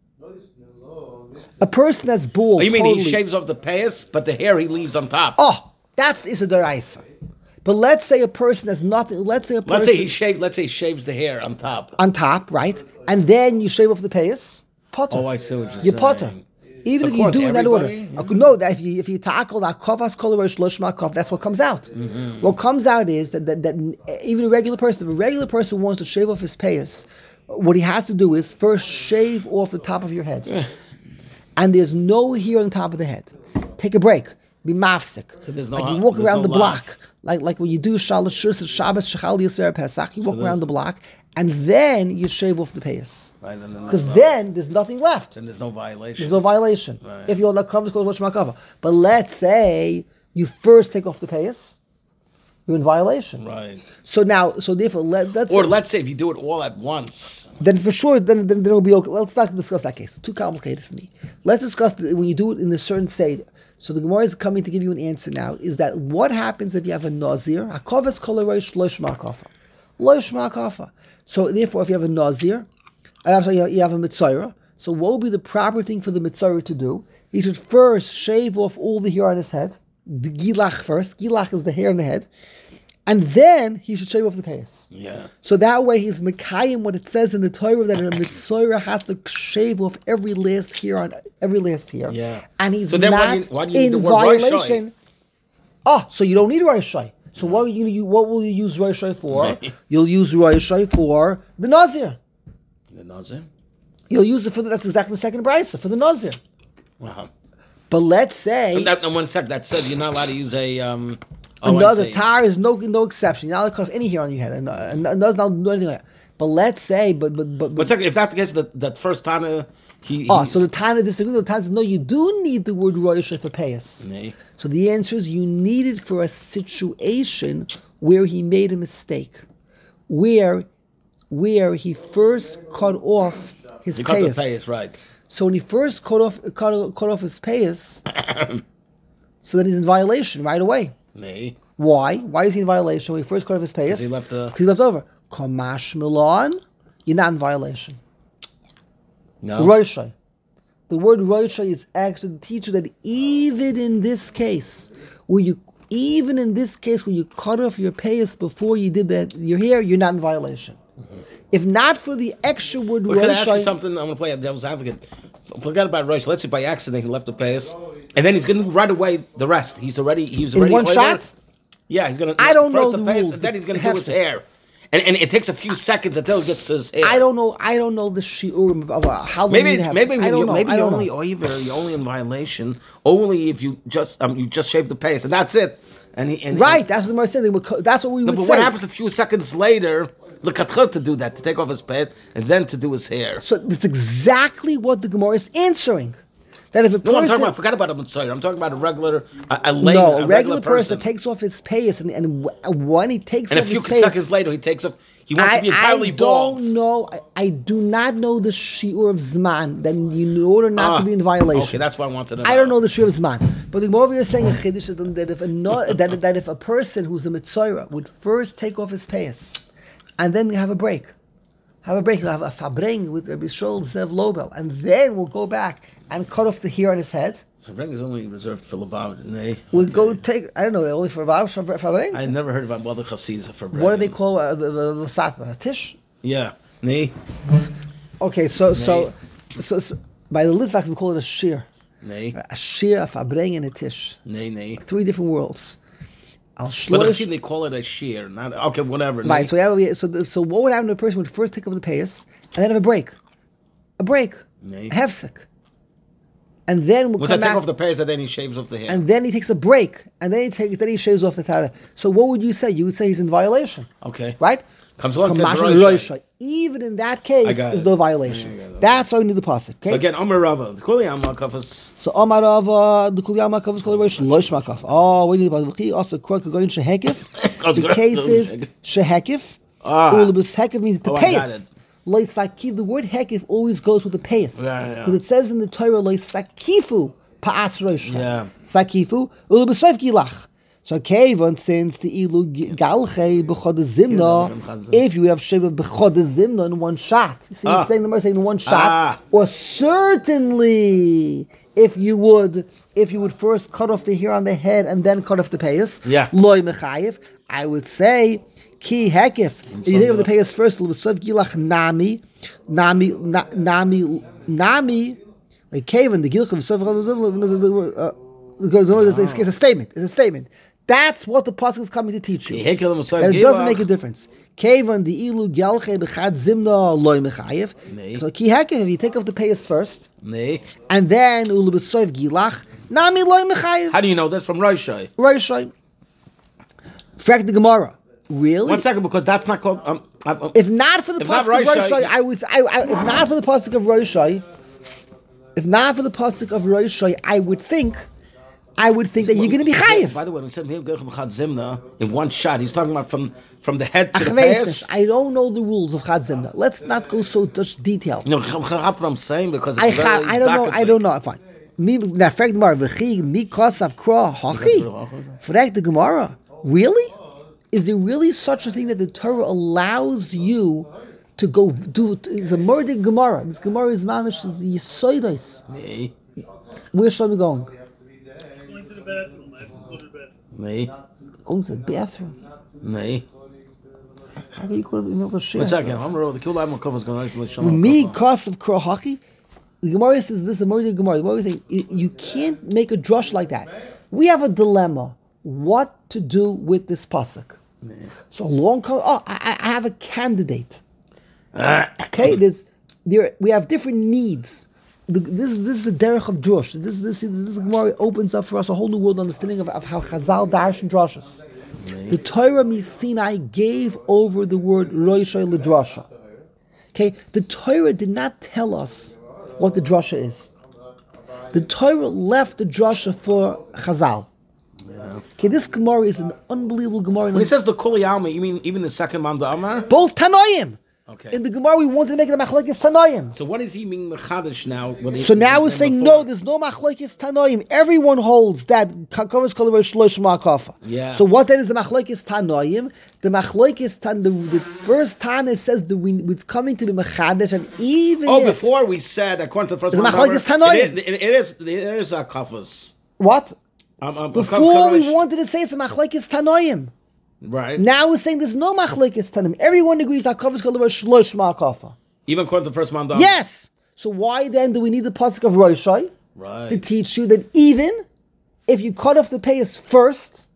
A person that's bald. Oh, you mean totally, he shaves off the payas, but the hair he leaves on top? Oh, that's the Issa D'Oraisa. But let's say a person has nothing. Let's say a person Let's say he shaves. Let's say he shaves the hair on top. on top, right? And then you shave off the payas. Potter. Oh, I see what you're You saying. potter. Even So if you according do to in that order. everybody, Uh, No, that if you if you tackle that kavas kol rosh loshma kaf, that's what comes out. Mm-hmm. What comes out is that, that that even a regular person, if a regular person wants to shave off his payas, what he has to do is first shave off the top of your head, and there's no hair on the top of the head. Take a break. Be mafsik. So there's no- like you walk there's around no the block, laugh. like like when you do shalosh shus and Shabbos shechal yisver pesach. You walk there's- around the block, and then you shave off the payas. Right, and then there's Because no- then there's nothing left. Then there's no violation. There's no violation. Right. If you're not covered, it's called cover. But let's say you first take off the payas, you're in violation. Right. So now, so therefore, let, let's Or say, let's say if you do it all at once. then for sure, then, then then it'll be okay. Let's not discuss that case. Too complicated for me. Let's discuss the, when you do it in a certain state. So the Gemara is coming to give you an answer now. Is that what happens if you have a nazir? Hakovas kol harosh lo yishma kafa, lo yishma kafa. So therefore, if you have a nazir, I'm sorry, you have a mitzayra. So what will be the proper thing for the mitzayra to do? He should first shave off all the hair on his head. The gilach first. Gilach is the hair on the head. And then he should shave off the payas. Yeah. So that way he's mekayim what it says in the Torah that a mitzayra has to shave off every last hair on every last hair. Yeah. And he's So then why not do you- why do you need in the word rosh violation. Oh, so you don't need rosh Shai. So what are you, you what will you use rosh Shai for? You'll use rosh Shai for the nazir. The nazir. You'll use it for the, that's exactly the second brisa for the nazir. Wow. But let's say That, no, one sec. That said, you're not allowed to use a. Um, oh, I another see. tar is no no exception. You're not allowed to cut off any hair on your head. And another not do anything like that. But let's say, but but but, One but second. If that's the case, that that first Tana, he. oh, he's- so the Tana disagrees. The Tana says no, you do need the word rosh for payas. Nay. So the answer is you need it for a situation where he made a mistake, where where he first cut off his You cut the payas. payas, right? So when he first cut off cut, cut off his payas, so then he's in violation right away. Nay. Why? Why is he in violation when he first cut off his payas? he left the- Because he left over. Kamash Milan, you're not in violation. No. Roshai. The word Roshai is actually to teach you that even in this case, where you even in this case where you cut off your payas before you did that your hair, you're not in violation. Mm-hmm. If not for the extra word Well, can I ask you Roshai, something? I'm going to play a devil's advocate. F- Forget about Rosh. Let's say by accident he left the payas, and then he's going to right away the rest. He's already he's in already one over. shot, Yeah, he's going to. I don't know the the payas, rules, and then he's going to the do his hefsek. hair, and and it takes a few seconds until he gets to his hair. I don't know. I don't know the shiurim of uh, how long Maybe you have. maybe I when don't you, know. maybe I you're don't only know. over. You're only in violation only if you just um you just shave the payas and that's it. And he and Right, and- that's what I'm saying. They would co- That's what we no, would but say. what happens a few seconds later? Look at to do that to take off his payas and then to do his hair. So that's exactly what the Gemara is answering. That if a No, person, I'm talking about. Forget about a mitzvah. I'm talking about a regular, a, a layman, no, a a regular, regular person, takes off his payas, and, and w- when he takes and a off few his payas, seconds later he takes off. He wants I, to be entirely I bald. don't know. I, I do not know the shiur of zman. Then you in order not Ah, to be in violation. Okay, that's what I wanted to know. I don't know the shiur of zman. But the Gemara over here is saying a chiddush that that if a no, that, that if a person who's a mitzvah would first take off his payas, and then have a break, have a break, he'll have a fabring with Rabbi Shol Zev Lobel, and then we'll go back and cut off the hair on his head. Fabring is only reserved for Lubavitch. Nay. We okay. go take, I don't know, only for Bav, for Fabring? I never heard about other chassids for Fabring. What do they call uh, the, the, the satma? A tish? Yeah. Nay. Okay, so, so, so, so, by the Litvaks, we call it a shir. Nay. A shir, a Fabring, and a tish. Nay, nay. Three different worlds. Al But I shloish. see they call it a shear. Not okay, whatever. Right, nay. so, yeah, we- so, the, so what would happen to a person would first take over the payas and then have a break? A break. Nay. A hefsek. And then we'll Was come that take back, off the pants and then he shaves off the hair? and then he takes a break, and then he takes, then he shaves off the tara. So what would you say? You would say he's in violation, Okay. right? Comes along and says, Kamashma "Rosh roisha." Even in that case, I got there's it. no violation. Yeah, I got it. That's why we need the pasuk. Okay. Again, Amar Rava. Kuli Amar Kafas. So Omar Rava, the Kul Yama Kavus Kol Rosh Loish Makaf. Oh, we need the pasuk. Also, Krok going shehekif. The case is shehekif. Ah. Ulubus hekif means the Oh, I got pace. it. Loisakiv. The word hekif always goes with the pace Yeah, yeah. because it says in the Torah loisakifu pa'as rosh. Yeah. Sakifu ulubusayf gilach. So Kevon, since the ilu galche b'chod zimna, if you would have shiva b'chod zimna in one shot, you see, Ah. he's saying the Gemara saying in one shot, Ah. or certainly if you would, if you would first cut off the hair on the head and then cut off the payas, Yeah. loy mechayev, I would say ki hekif. If you think of the payas first, l'b'sav gilach nami, nami, na- nami, nami, like Kevon, the gilach of b'sav it's it's a statement. It's a statement. That's what the pasuk is coming to teach you. Hekel and Mosai That it doesn't Gilach. make a difference. Kevan the ilu gyalche b'chad zimna loy mechayev. Nay. So ki hekev, if you take off the payas first, Nay. and then ulu b'soiv gilach nami loy mechayev. How do you know that's from Roshai? Roshai. Fact the Gemara. Really? One second, because that's not called. Um, um, um, If not for the If not pasuk of Roshai- Roshai, I would. I, I, if not for the pasuk of Roshai, if not for the pasuk of Roshai, I would think. I would think that you're going to be chayiv. By the way, when he said Zimna in one shot, he's talking about from from the head to the Achveisnish, pants. I don't know the rules of Chad Zimna. Let's not go so much detail. You know what I'm saying, because I it's ha, very I don't know. I documented. don't know. Fine. Me now, fact Gemara v'chi mi kosav kra hachi. Fact the Gemara. Really? Is there really such a thing that the Torah allows you to go do? It's a murder Gemara. This Gemara is mamish is the yisoidos. Nay, Where should I be going? Going to the bathroom. I have to go to the bathroom. nay, Going to the bathroom. nay. How can you go to the middle of the shit? One second, I'm going to the Kulam Kofas going to the Me kosav kra hachi. The Gemara says this is the murder Gemara. The Gemara is saying you, you can't make a drush like that. We have a dilemma. What to do with this pasuk? So long come. Oh, I, I have a candidate. Okay, there's there. We have different needs. The, this this is the derech of drush. This this this Gemara opens up for us a whole new world understanding of, of how Chazal dash and drushes. The Torah Misinai gave over the word roishay ledrasha. Okay, the Torah did not tell us what the drasha is. The Torah left the drasha for Chazal. Okay, this Gemara is an unbelievable Gemara. When he says the Kuli Alma, you mean even the second man, the Amar? Both Tanoim. Okay. In the Gemara, we wanted to make it a machlekes Tanoim. So what does he mean Mechadish now? when he- So now we're when saying before? no. There's no machlekes Tanoim. Everyone holds that Kavos Kolavar Shlosh Ma'akafa. Yeah. So what then is the machlekes Tanoim? The machlekes Tan. The, the first Tana says that we, it's coming to be mechadesh, and even Oh, if, before we said according to the first It's one, Machlokes Amar, Tanoim. it, it, it is it is a kafas. what Um, um, before we Kafas wanted to say it's a machlekes Tanoim. right? Now we're saying there's no machlekes Tanoim. Everyone agrees Kavos Kolavar Shlosh Ma'akafa. Even according to the first man, the Yes. So why then do we need the pasuk of Roshai right? to teach you that even if you cut off the payas first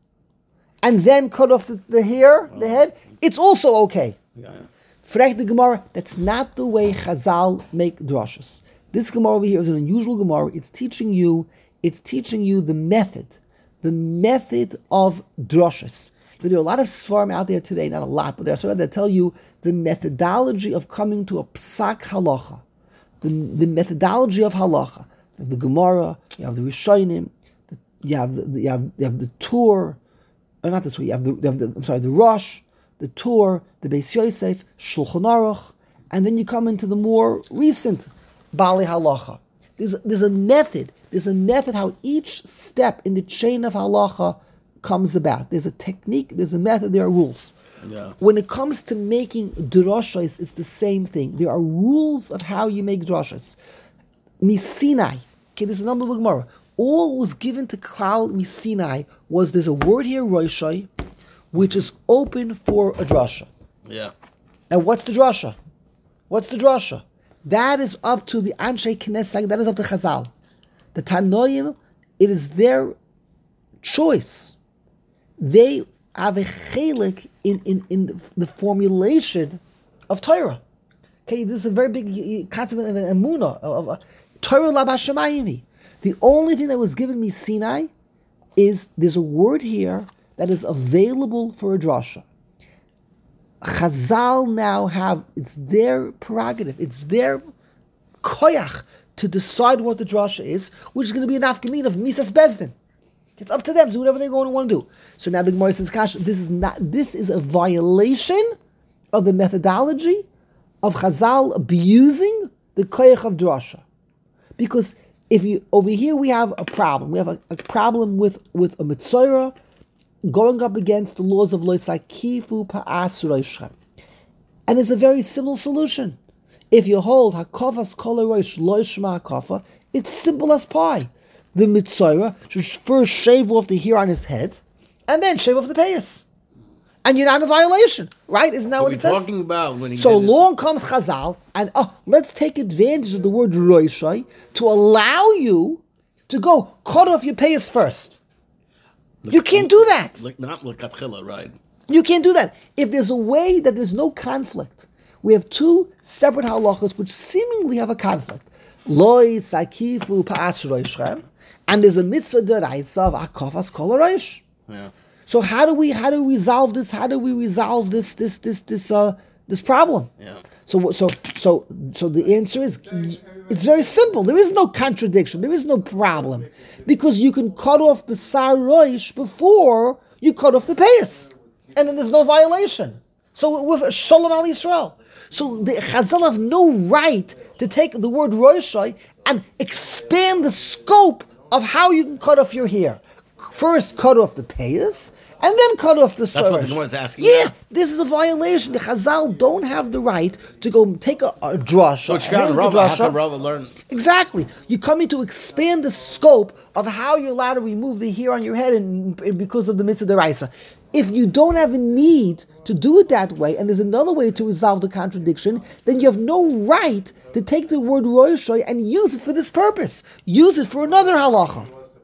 and then cut off the, the hair, the head, it's also okay. Yeah, yeah. Frek the Gemara, that's not the way Chazal make drashas. This Gemara over here is an unusual Gemara. It's teaching you, it's teaching you the method, the method of drashas. There are a lot of svarim out there today, not a lot, but there are some that tell you the methodology of coming to a psak halacha, the, the methodology of halacha. You have the Gemara, you have the Rishonim, the, you have the, the you have you have the Tur, or not the Tur. You have the, you have the I'm sorry, the Rosh, the Tur, the Beis Yosef, Shulchan Aruch, and then you come into the more recent Bali halacha. There's there's a method. There's a method how each step in the chain of halacha comes about. There's a technique, there's a method, there are rules. Yeah. When it comes to making drashas, it's the same thing. There are rules of how you make drashas. Misinai, okay, this is an unbelievable Gemara. all was given to Klal Misinai was there's a word here, Roishai, which is open for a drasha. Yeah. And what's the drasha? What's the drasha? That is up to the Anshe Knesset, that is up to Chazal. The Tanoim, it is their choice. They have a chelik in, in, in the formulation of Torah. Okay, this is a very big concept of emunah, of, of Torah la b'shamayim. The only thing that was given me Sinai is there's a word here that is available for a drasha. Chazal now have, it's their prerogative, it's their koyach to decide what the drasha is, which is going to be an afkamin of Misas Bezdin. It's up to them to do whatever they're going to want to do. So now the Gemara says, Kash, this is not, this is a violation of the methodology of Chazal abusing the koyach of drasha. Because if you, over here we have a problem. We have a, a problem with, with a mitzvah going up against the laws of Loisakifu Pa'as Roishem. And there's a very simple solution. If you hold Hakofas Kol Roish Loishma Hakofa, it's simple as pie. The mitzvah should first shave off the hair on his head, and then shave off the payas. And you're not in violation, right? Isn't that So what we're it says? talking about when he So did it. long comes Chazal, and oh, let's take advantage of the word Roishai to allow you to go cut off your payas first. You can't do that. Like, not l'katchila, right? You can't do that. If there's a way that there's no conflict, we have two separate halachas which seemingly have a conflict. Loi sakifu pa'as roishem, and there's a mitzvah deraisa of akofas kol roish. Yeah. So how do we how do we resolve this? How do we resolve this this this this uh this problem? Yeah. So so so so the answer is it's very simple. There is no contradiction. There is no problem because you can cut off the sar roish before you cut off the payas, and then there's no violation. So with Shalom Al Yisrael. So the Chazal have no right to take the word roishai and expand the scope of how you can cut off your hair. First, cut off the payas, and then cut off the That's what the sorosh. Gemara is asking. Yeah, this is a violation. The Chazal don't have the right to go take a, a drasha. So it's a found Halachic Rava, how drasha. can Rava learn? Exactly. You're coming to expand the scope of how you're allowed to remove the hair on your head and, and because of the mitzvah deraisa. If you don't have a need to do it that way, and there's another way to resolve the contradiction, then you have no right to take the word roishay and use it for this purpose. Use it for another halacha.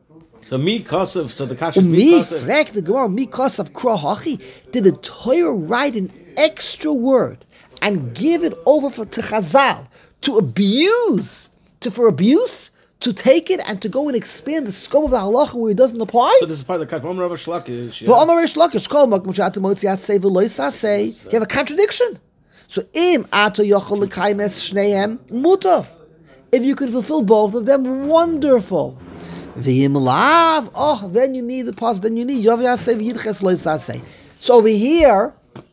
So mi kasav, so the kasha mi Me, kasav. frek, the Gemara, me kos of krohachi, did the Torah write an extra word and give it over for, to Chazal to abuse, to for abuse, to take it and to go and expand the scope of the halacha where it doesn't apply? So this is part of the kasha. Rava Shlakish. For Amar Reish Lakish, kol makom she'ata motzi asay v'lo yisasay. You have a contradiction. So im ato yochol l'kayim es shneim mutav. If you can fulfill both of them, wonderful. V'im lav, oh, then you need the pause. Then you need yov yasay v'yidches lo yisasay. So over here,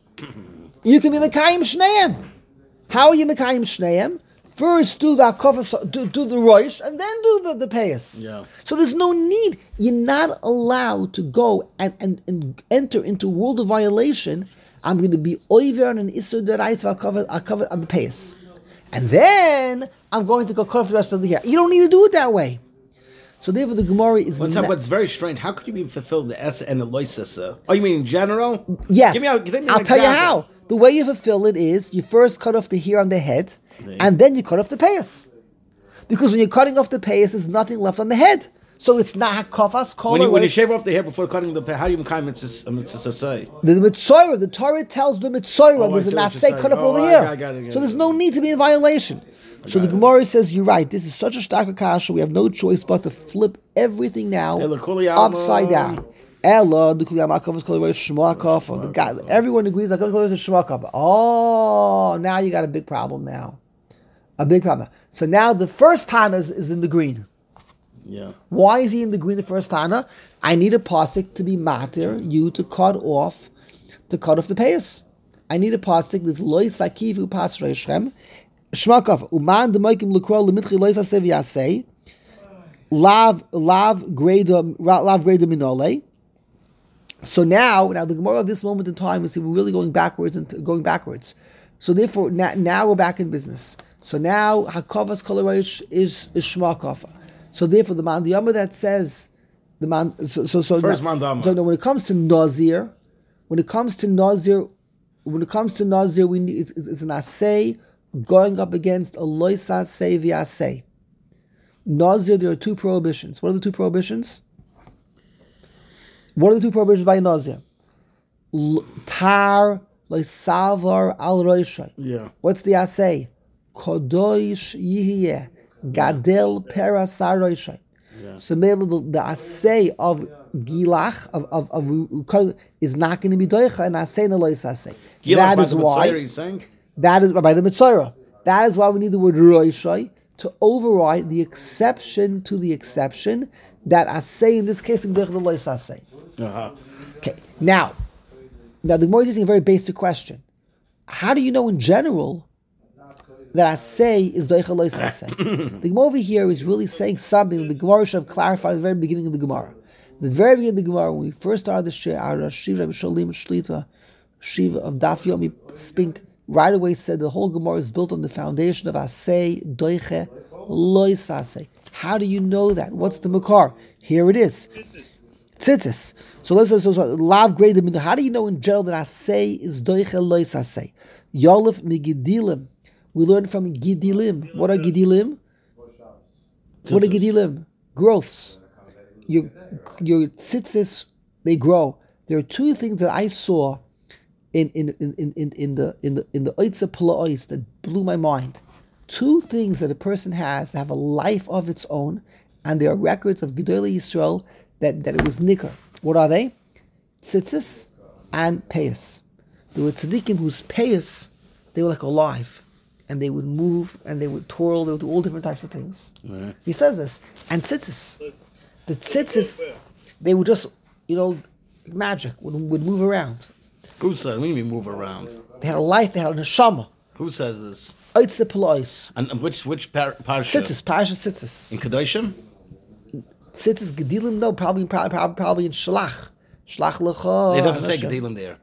you can be mekayim shneim. How are you mekayim shneim? First do the akofas, do, do the roish, and then do the, the payas. Yeah. So there's no need. You're not allowed to go and, and, and enter into a world of violation. I'm going to be oiver and isur derais akofas on the payas. And then I'm going to go cut off the rest of the hair. You don't need to do it that way. So therefore the Gemara is What's not... up? What's very strange. How could you be fulfilled the S and the loisasa? Oh, you mean in general? Yes. Give me, a- give me an I'll tell you example. how. The way you fulfill it is you first cut off the hair on the head, and then you cut off the payas. Because when you're cutting off the payas, there's nothing left on the head. So it's not hakafas kol When you, when you roish. shave off the hair before cutting the pay, how do you mekayim mitzvah mitzvah say? The Mitzorah, the Torah tells the Mitzorah, Oh, I there's see an what you're asay saying. cut off all the Oh, I hair. got- I got it, I got So it. there's no need to be in violation. So the Gemara says, you're right, this is such a stark kasha, we have no choice but to flip everything now Ela kuli alma. upside down. Ella, the kuli alma kavos kol roish shema kafa. The guy, everyone agrees that kavos kol roish shema kafa. Oh, now you got a big problem now. A big problem. So now the first Tana is, is in the green. Yeah. Why is he in the green the first Tana? I need a pasuk to be matir, you to cut off, to cut off the payas. I need a pasuk, this loy sakivu pas reishem, shmakav, uman demoikim lukro lemitchi loy sasev yasei, lav, lav greda, lav greda minole. So now, now the Gemara of this moment in time is we're really going backwards and going backwards. So therefore, now, now we're back in business. So now Hakavas Kol Roish is is Shema Kafa. So therefore, the mandiyama that says the man. So so so, First now, mandiyama. so now when it comes to nazir, when it comes to nazir, when it comes to nazir, we need it's, it's an assay going up against a loisa say v'asay. Nazir, there are two prohibitions. What are the two prohibitions? What are the two prohibitions by nazir? L- tar loisavar al roishay. Yeah. What's the assay? Kodosh yihiyeh gadel perasar roishay. So maybe the, the assay of gilach of of, of is not going to be doicha and assay no lois assay. That is why. That is by the Mitzorah. That is why we need the word roishay to override the exception to the exception that assay in this case is the lois assay. Uh-huh. Okay. Now, now the Gemara is asking a very basic question. How do you know in general that assay is doicha lois assay? The Gemara over here is really saying something that the Gemara should have clarified at the very beginning of the Gemara. At the very beginning of the Gemara, when we first started the Shir, our Shiva Rabbi Shalim Shlita, Shiva of Daf Yomi Spink, right away said the whole Gemara is built on the foundation of assay doicha lois assay. How do you know that? What's the makar? Here it is. Tzitzis. So let's say, so, so lav grade. How do you know in general that assay is doicha lois assay? Yolif migidilim. We learn from gidilim. What are gidilim? What are gidilim? Growths. Your your tzitzis, they grow. There are two things that I saw in in in in, in, in the in the in the Oitza Pla'os that blew my mind. Two things that a person has that have a life of its own, and there are records of Gedolei Yisrael that, that it was nicker. What are they? Tzitzis and payas. There were tzaddikim whose payas, they were like alive. And they would move, and they would twirl, they would do all different types of things. Right. He says this. And tzitzis. The tzitzis, they would just, you know, magic, would, would move around. Who says? What do you mean move around? They had a life, they had a neshama. Who says this? Oitze Pla'os. And and which which par- parsha? Tzitzis, parashat tzitzis. In Kedoshim? Tzitzis Gedilim, no, probably, probably, probably, probably in Shalach. Shalach Lecha. It doesn't say Gedolim there.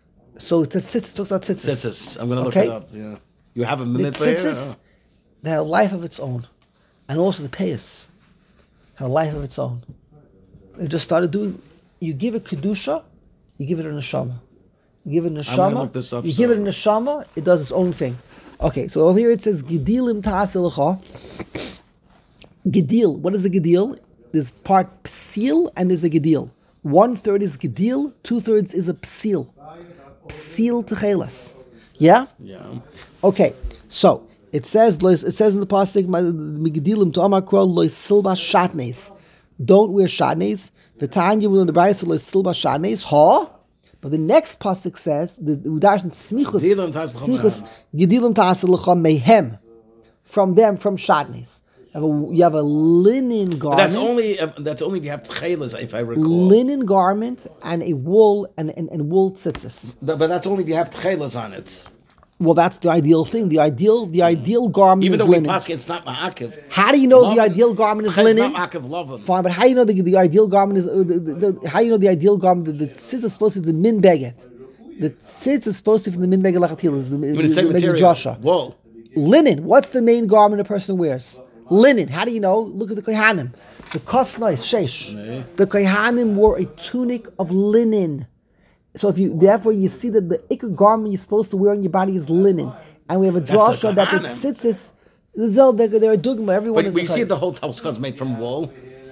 So it's a tzitzis, talks about tzitzis. Tzitzis. I'm going to look Okay. it up. Yeah. You have a The minute there? tzitzis, they had a life of its own. And also the payas had a life of its own. They just started doing, you give it kedusha, you give it a neshama. You give it a I'm gonna neshama, look this up you give it a soon. neshama, it does its own thing. Okay, so over here it says Gedilim Ta'asilacha. Gedil, what is a Gedil? There's part psil and there's a Gedil. One third is Gedil, two thirds is a psil. Psil Techelas. Yeah? Yeah. Okay, so it says it says in the pasuk, "Megedilim to Amar Kol lo silba shatnes." Don't wear shatnes. The Tanya will in the Brayso lo silba shatnes. Ha. But the next pasuk says the Udarshan smichus smichus gedilim ta'asel mehem, from them, from shatnes. You have a, you have a linen garment. But that's only uh, that's only if you have tchelas, if I recall. Linen garment and a wool and, and, and wool tzitzis. Th- But that's only if you have tchelas on it. Well, that's the ideal thing. The ideal the ideal garment Even is though we linen. pass, it's not ma'akiv. How do you know Love- the ideal garment is It's linen? not ma'akiv lovin. Fine, but how do you know the, the ideal garment is? Uh, the, the, the, how do you know the ideal garment? The, the tzitz is supposed to be the min beget. The tzitz is supposed to be from the min beget lachatil. It's the, Even the, the same the material. Joshua. Wool. Linen. What's the main garment a person wears? Linen. How do you know? Look at the kohanim. The kosnois sheish. The kohanim wore a tunic of linen. So if you, therefore, you see that the ikar garment you're supposed to wear on your body is linen, and we have a That's the drasha that the kohanim. tzitzis. They're, they're a dogma. Everyone But is. we a see kohen. the whole talskah is made from wool.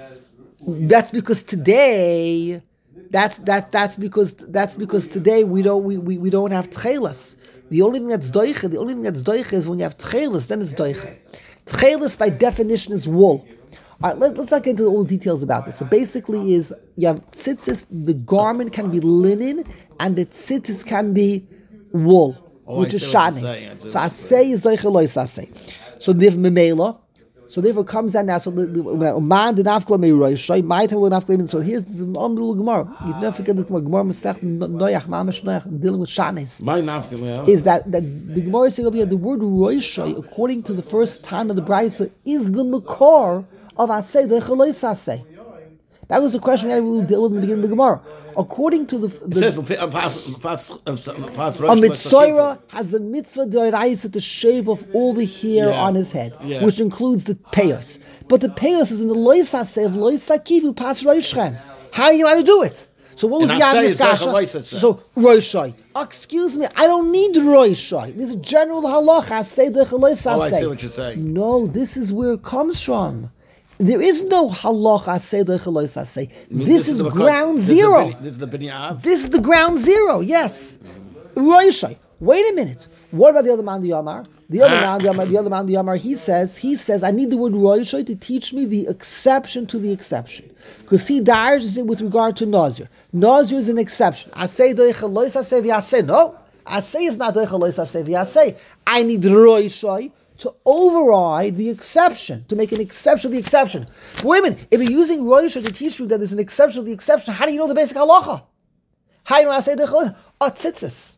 That's because today, that's that that's because that's because today we don't we, we, we don't have tchelas. The only thing that's doiche, the only thing that's doiche is when you have tchelas, then it's doiche. Tchelas by definition is wool. All right, let, let's not get into all the details about this, but basically is you have tzitzis, the garment can be linen, and the tzitzis can be wool, Oh, which I is see what you're shanis. saying. It's So a- asay is doiche lois asay. So they have memela. So therefore comes out now. So the the- man did nafkla meiroishay might have nafkla. So here's this unbelievable gemara. You never forget that the gemara Masech Noach Mamash Noach dealing with shanis. My nafkim, yeah. Is that that the gemara is saying over here the word roishay, according to the first time of the brayso, is the makor of asay the chalois asay. That was the question we had to deal with in the beginning of the Gemara. According to the, It the says, "Pas- pas- pas- pas- a Rosh Mitzorah has a mitzvah d'oraisa to shave off all the hair Yeah. on his head, Yeah. which includes the payos. But the payos is in the lois haseh of lois sakivu pas roishem. How are you allowed to do it? So what was And the haseh obvious is like a kasha? lois haseh. So roishai. Excuse me, I don't need roishai. This is general halacha. Haseh de lois haseh. Oh, I see what you're saying. No, this is where it comes from. There is no halacha haseh de lois haseh. I mean, This is the- ground this is the zero. bin- This is the binyan. This is the ground zero, yes. Roishai. Wait a minute. What about the other man, the Yamar? The other man, the Yamar, the other man, the Yamar, he says, he says, I need the word Roishai to teach me the exception to the exception. Because he dires it with regard to Nazir. Nazir is an exception. I say doichelois, I say v'yaseh. No. I say is not doichelois, I say v'yaseh. I need Roishai to override the exception, to make an exception of the exception. But wait a minute, if you're using Roishai to teach me that there's an exception of the exception, how do you know the basic halacha? How do you know I say doichelois? Oh, tzitzis.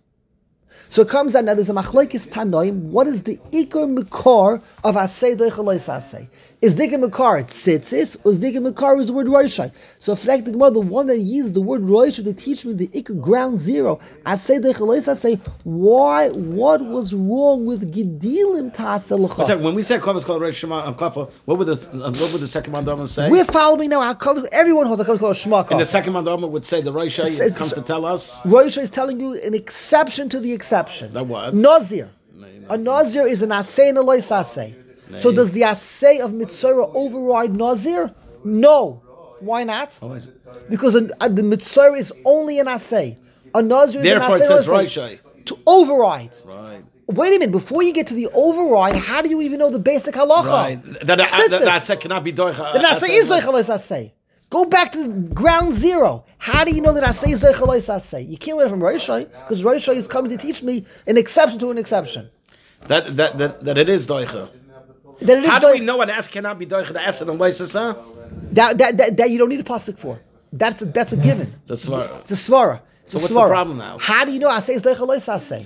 So it comes out now. There's a machlekes tanoim. What is the ikar mikar of asay doichelois asay? Is the ikar mikar tzitzis, or is the ikar mikar is the word roishai? So for the Gemara, the one that used the word roishai to teach me the ikar ground zero, asay doichelois asay. Why? What was wrong with gidilim tasel? So when we say Kavos called Rosh Shema Kafa, what would the uh, what would the second mandama say? We're following now. How comes everyone holds a comes called shema? And the second mandama would say the Rosh It's- Hashanah comes to tell us. Roishai is telling you an exception to the exception. That what? Nazir. A Nazir is an asay and a lois asay. So does the asay of Mitzorah override Nazir? No. Why not? Oh, is it? Because a, a, the Mitzorah is only an asay. A Nazir is Therefore, an it asay. says lois Roshai. asay. To override. Right. Wait a minute. Before you get to the override, how do you even know the basic halacha? Right. That that Tzitzis. that, that, that cannot be doicha. The asay is loich lois asay. Go back to ground zero. How do you know that asay is loich lois asay? You can't learn from Roshai because Roshai is coming to teach me an exception to an exception. That that that, that it is doicha. That it is How do we doich- know an ass cannot be doicha? The ass and the loisasa? That, that, that, that you don't need a pasuk for. That's a, that's a given. It's a svara. It's a svara. It's So a what's the svara. problem now? How do you know asay is loich lois asay?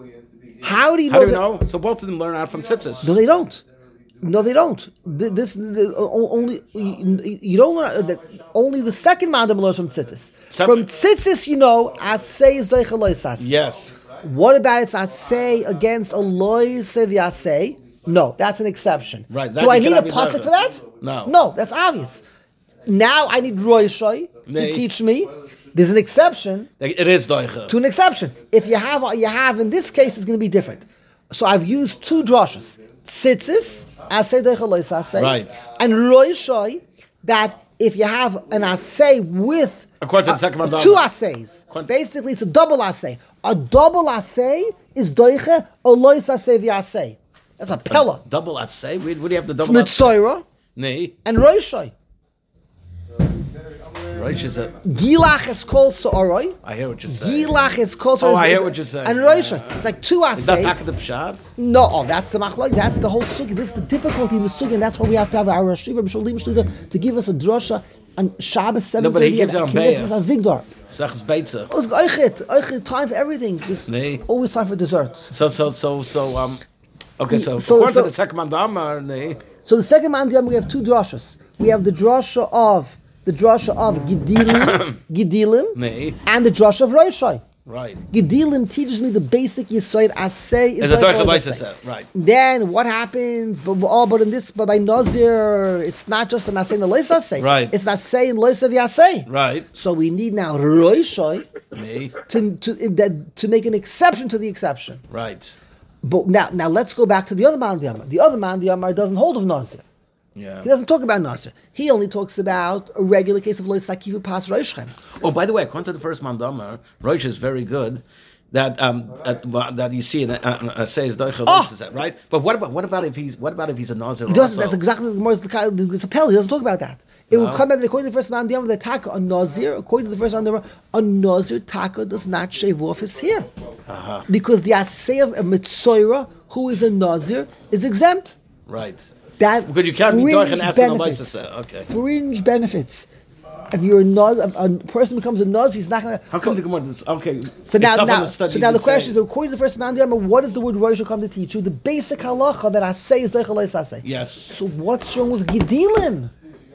How do you know? How do we that- know? So both of them learn out from tzitzis. No, they don't. No, they don't. Th- This the, o- only you, you don't learn that. Only the second mandam learns from tzitzis. Some- From tzitzis, you know, asay is doich lois asay. Yes. What about it's asay against a lois asay? No, that's an exception. Right, that Do I you need a cannot be pasuk doicha. for that? No. No, that's obvious. Now I need roishai to Nay. teach me. There's an exception It is doicha. to an exception. If you have, you have in this case, it's going to be different. So I've used two drushes: tzitzis, asay deichalois asay, Right. and roishai. That if you have an asay with According to the uh, second mandama. two assays, According- basically it's a double assay. A double assay is doiche a lois asay v'asay. That's a pella. Double assay? What do you have to double assay? Mitzorah Nay. and roishai. Rosh is a. Gilach is called sa'oroi. I hear what you're saying. Gilach is called Oh, I sa'oroi. hear what you're saying. And roishai. It's like two Is that assays. taka the pshat? No, oh, that's the machlok. That's the whole sugi. This is the difficulty in the sugi, and that's why we have to have our Rashiva B'Sholim Shluda to give us a drasha on Shabbos seven. No, but he gives it on Be'er. on Vigdar. Sachs beitza. Oh, it's oichet, oichet, time for everything. This Nee. always time for dessert. So so so so um. Okay, so, So- according so- to the second mandama, nay. So the second mandam we have two drashas. We have the drasha of the drasha of Gedilim, Gedilim, Nee. and the drasha of Roshai. Right. Gedilim teaches me the basic yisoid asay is Is a like doicha all lois the asay. same. Right. Then what happens? But oh, but in this, but by Nazir, it's not just an asay and a lois asay. Right. It's an asay and lois of asay. Right. So we need now Roshai Nay. to to that to make an exception to the exception. Right. But now, now let's go back to the other man Yamar. The other man Yamar doesn't hold of Nazir. Yeah. He doesn't talk about Nazir. He only talks about a regular case of lois sakivu pas roishchem. Oh, by the way, according to the first mandama, Rosh is very good. That um at, well, that you see in uh, uh, says doicha Oh! lois asay, right? But what about what about if he's what about if he's a nazir? He doesn't. also? That's exactly the Gemara's the it's a pell. He doesn't talk about that. It will come out that according to the first man Yamar, the taka a Nazir. According to the first man Yamar, a Nazir taka does not shave off his hair Uh-huh. because the asay of a mitzoira who is a Nazir is exempt. Right. That Because you can't be fringe doich and asay and benefits. lois asay. Okay. Fringe benefits. If you're a Naz, a, a person becomes a Naz, he's not going to. How come the Gemara? This, okay. So now, it's up on now, the study so now you the could question say. is, according to the first man Yamar, what does the word Rosh come to teach you? The basic halacha that asay is doich asay. Yes. So what's wrong with Gedilim?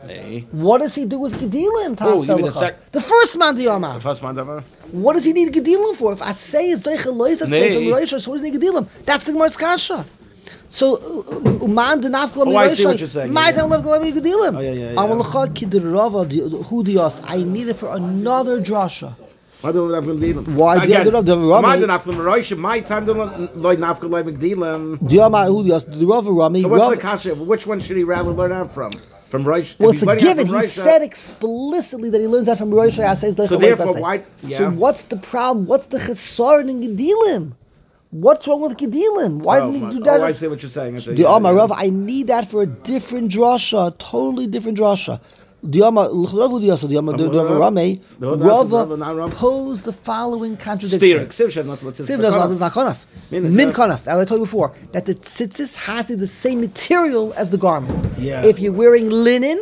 Nee. What does he do with Gedilim? Oh, you mean the sec- The first man The Diyama. first man ever. What does he need Gedilim for? If I say is Deichel Lois, I say Nee. from Rosh, so what does he need Gedilim? That's the Gemara's Kasha. So, man, the nafkala Oh, I see what you're saying, My yeah. time left Gedilim. Gedilim. Oh, yeah, yeah, yeah. I will look kidrava hudios. I need it for another drasha. Why do we have Gedilim? Why do you have the Rami? My the Naflim Rosh, my time don't Lloyd Nafka Lloyd McDealim. Diyama hudios. The Rava Rami. So what's Rav- the kasha? Which one should he rather learn out from? From Rosh? Well, If it's he's a learning out given. from He Rosh, said explicitly that he learns that from Rosh Hashanah. So therefore, why? Yeah. So what's the problem? What's the chesaron in Gedilim? What's wrong with Gedilim? Why oh, didn't he do oh, that? I see what you're saying. I see, The yeah, Amar yeah. Rav, I need that for a different drasha, totally different drasha. The Amar L'chravu the Yasa, the Amar the Rav Rame, The Rav- Rav- Rav- Rava Rav- posed the following Steer. contradiction. Ksiv Shem, that's what's his. Siv does not, it's not konaf. Min Min konaf. konaf. As I told you before, that the tzitzis has the same material as the garment. Yeah. If you're wearing linen,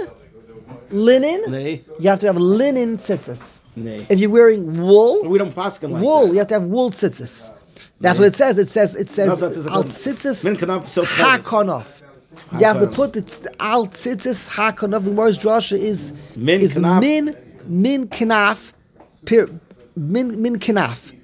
linen, Nee. you have to have linen tzitzis. Nee. If you're wearing wool, We don't pass him like wool, that. you have to have wool tzitzis. That's what it says. It says it says No, that's- al tzitzis Min kanaf, so hakonof. You have to Hakonof. put the al tzitzis hakonof. The word's drasha is Min is kanaf. min min kanaf, per, min min kanaf,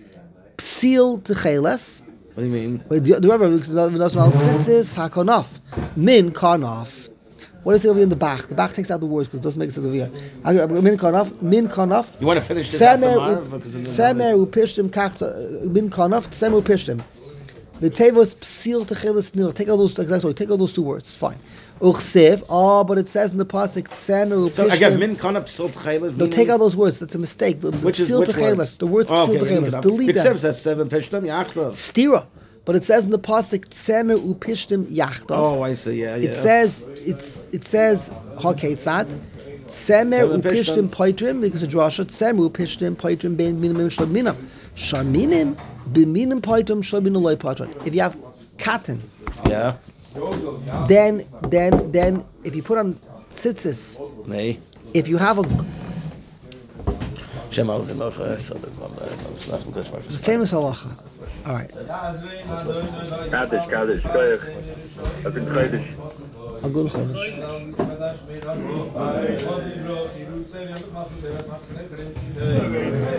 psil techeles. What do you mean? Wait, do you remember? Because al tzitzis hakonof, min kanaf. What is it over here in the back? The back takes out the words because it doesn't make sense over here. I- I- Min kanaf, min kanaf. You want to finish this after Marv? Because it's- Semer upishtim kach min kanaf. Semer upishtim. The tevos psil techeles nil. Take all those. Exactly. Take all those two words. Fine. Uchsev. Oh, but it says in the pasuk Semer So again, upishtim. min kanaf psil tchelet. No, take out those words. That's a mistake. The, the Which is psil which techeles. words? The words Oh, psil okay, min techeles. kanaf. Delete Ksiv them. says seven pishtam yachtav. Stira. But it says in the pasuk Semer upishtim yachtov. Oh, I see. Yeah, yeah. It says it's it says Haketzad Semer Semer upishtim pishtim. poitrim because of drasha Semer upishtim poitrim ben minim shlom minam shaminim b'minim poitrim shlom minam loy poitrim. If you have cotton, Yeah. then then then if you put on tzitzis, Nee. if you have a Shem alzim noch es. It's not good for it's a famous halacha. All right, Kaddish, Kaddish, Koyach. I've been Kaddish. I'll go to Chodesh. Thank you.